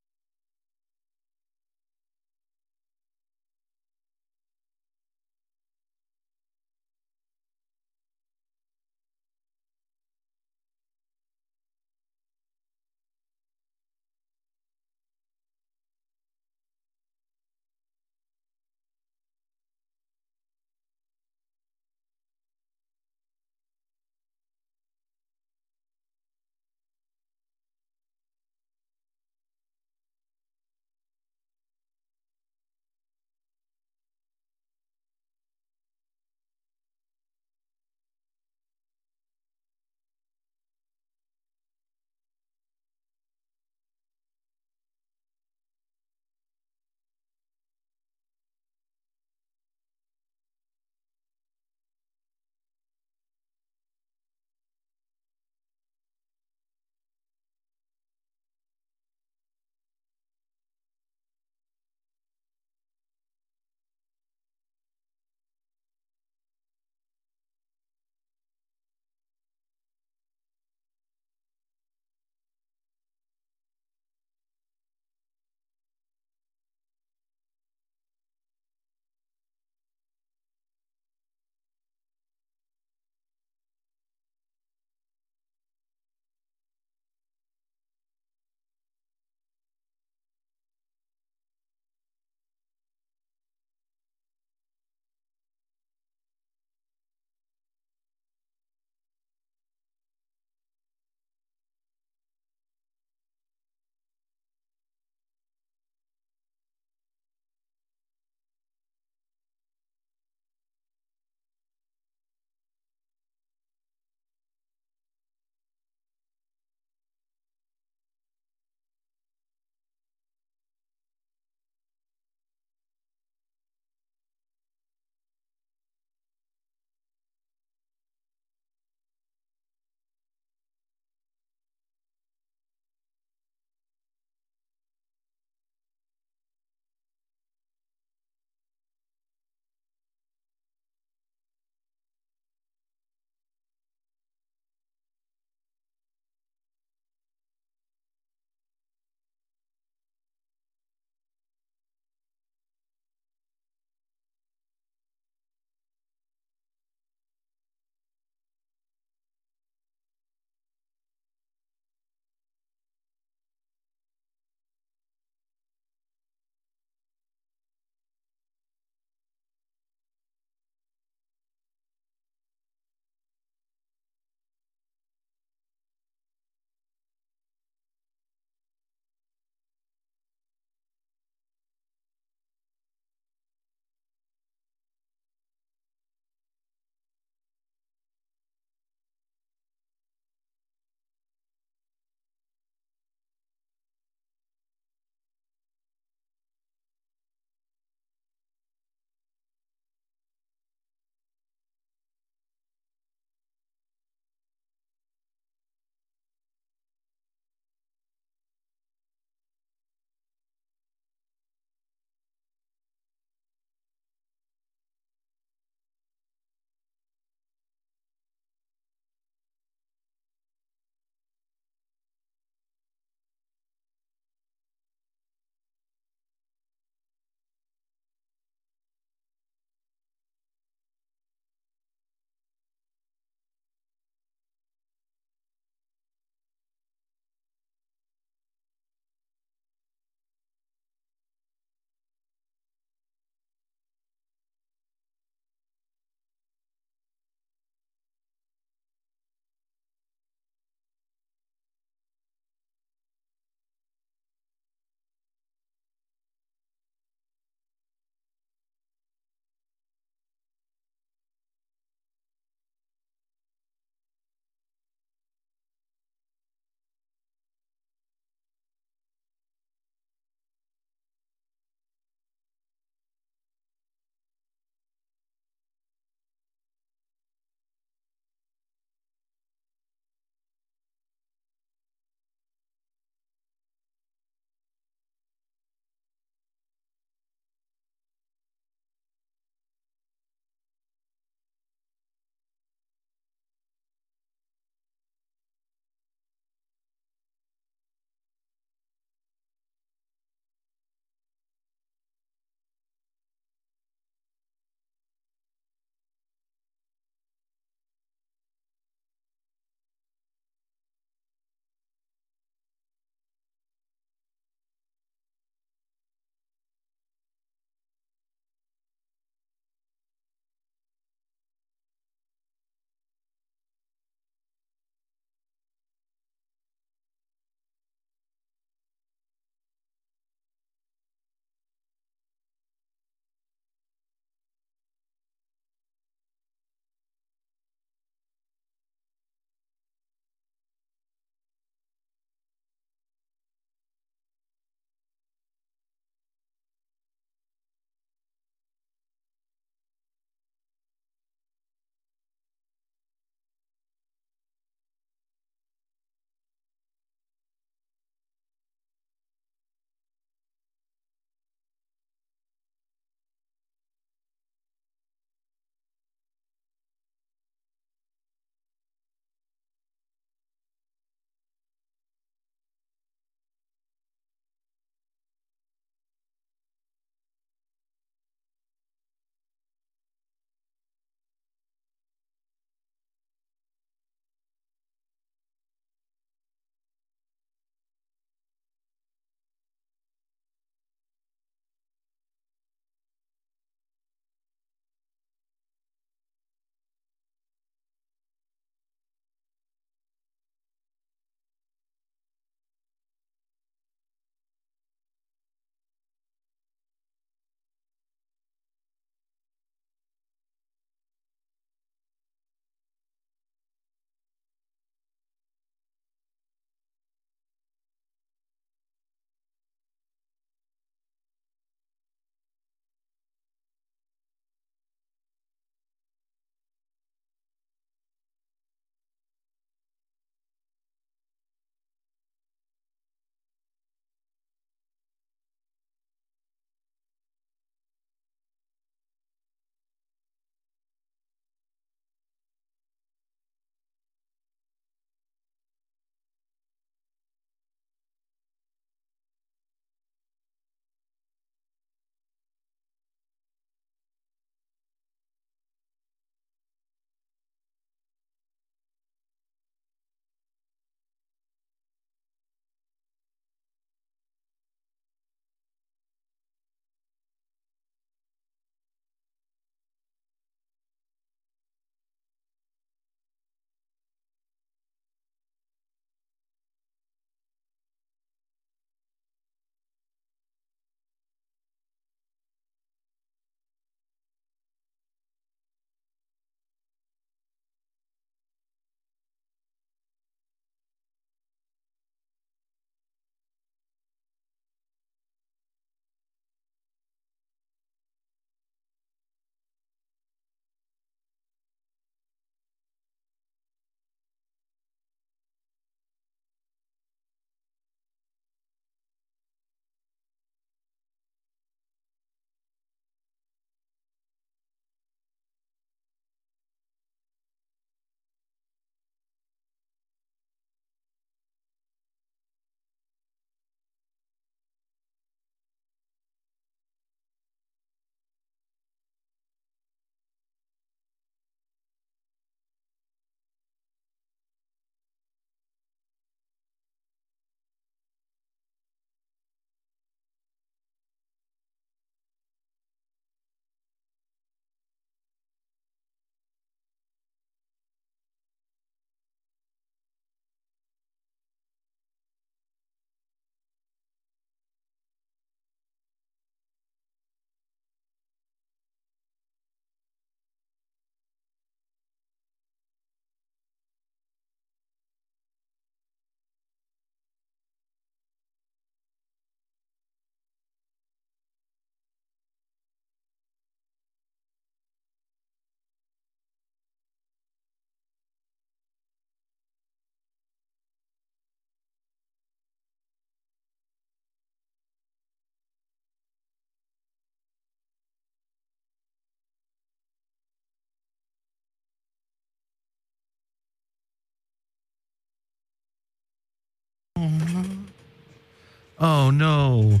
Oh, no.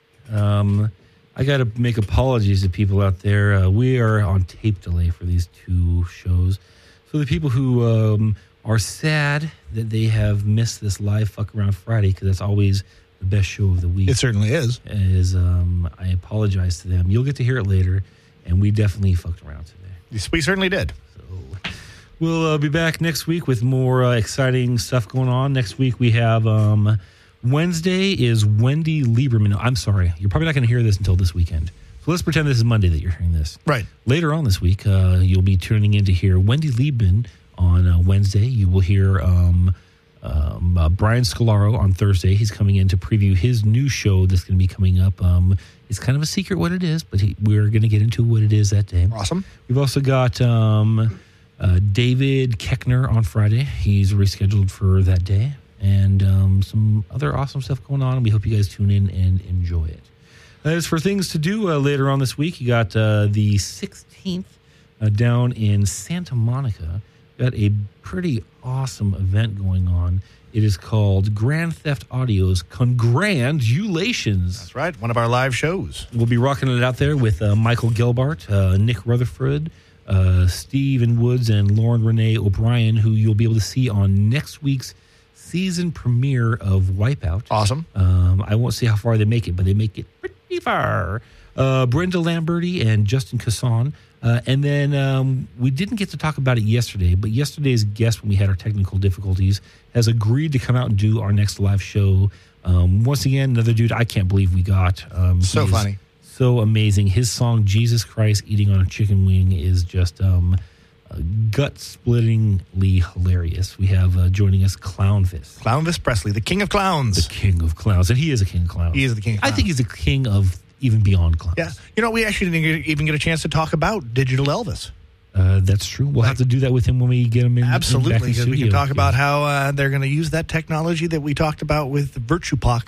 Um, I got to make apologies to people out there. Uh, we are on tape delay for these two shows. So the people who um, are sad that they have missed this live Fuck Around Friday, because that's always the best show of the week. It certainly is. Is um, I apologize to them. You'll get to hear it later, and we definitely fucked around today. Yes, we certainly did. So we'll uh, be back next week with more uh, exciting stuff going on. Next week we have um, Wednesday is Wendy Lieberman. I'm sorry, you're probably not going to hear this until this weekend. So let's pretend this is Monday that you're hearing this. Right. Later on this week, uh, you'll be tuning in to hear Wendy Liebman on uh, Wednesday. You will hear um, um, uh, Brian Scalaro on Thursday. He's coming in to preview his new show that's going to be coming up. Um, it's kind of a secret what it is, but he, we're going to get into what it is that day. Awesome. We've also got um, uh, David Keckner on Friday. He's rescheduled for that day. And um, some other awesome stuff going on. We hope you guys tune in and enjoy it. As for things to do uh, later on this week, you got uh, the sixteenth uh, down in Santa Monica. Got a pretty awesome event going on. It is called Grand Theft Audio's Congratulations. That's right. One of our live shows. We'll be rocking it out there with uh, Michael Gelbart, uh, Nick Rutherford, uh, Steven Woods, and Lauren Renee O'Brien, who you'll be able to see on next week's season premiere of Wipeout. Awesome. Um, I won't say how far they make it, but they make it pretty far. Uh, Brenda Lamberti and Justin Casson. Uh, and then um, we didn't get to talk about it yesterday, but yesterday's guest, when we had our technical difficulties, has agreed to come out and do our next live show. Um, once again, another dude I can't believe we got. Um, so funny. So amazing. His song, Jesus Christ Eating on a Chicken Wing, is just um, uh, gut-splittingly hilarious. We have uh, joining us Clownvis. Clownvis Presley, the king of clowns. The king of clowns. And he is a king of clowns. He is the king of clowns. I think he's the king of even beyond clowns. Yeah. You know, we actually didn't get, even get a chance to talk about Digital Elvis. Uh, that's true. We'll like, have to do that with him when we get him in. Absolutely, because we can talk about how uh, they're going to use that technology that we talked about with VirtuPoc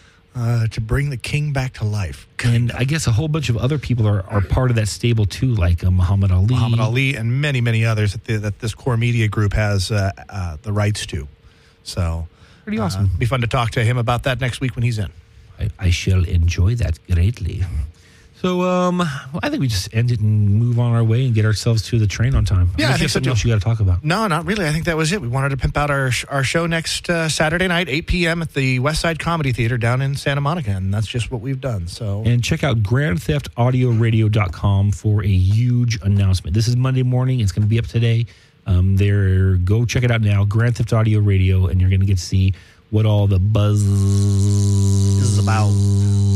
uh, to bring the king back to life. And I guess a whole bunch of other people are, are part of that stable too, like uh, Muhammad Ali. Muhammad Ali and many, many others that, the, that this core media group has uh, uh, the rights to. So, pretty awesome. Uh, be fun to talk to him about that next week when he's in. I, I shall enjoy that greatly. So, um, well, I think we just end it and move on our way and get ourselves to the train on time. Yeah, I think so something too. else you got to talk about. No, not really. I think that was it. We wanted to pimp out our our show next uh, Saturday night, eight p.m. at the West Side Comedy Theater down in Santa Monica, and that's just what we've done. So, and check out grand theft audio radio dot com for a huge announcement. This is Monday morning. It's going to be up today. Um, there, go check it out now. Grand Theft Audio Radio, and you're going to get to see what all the buzz is about.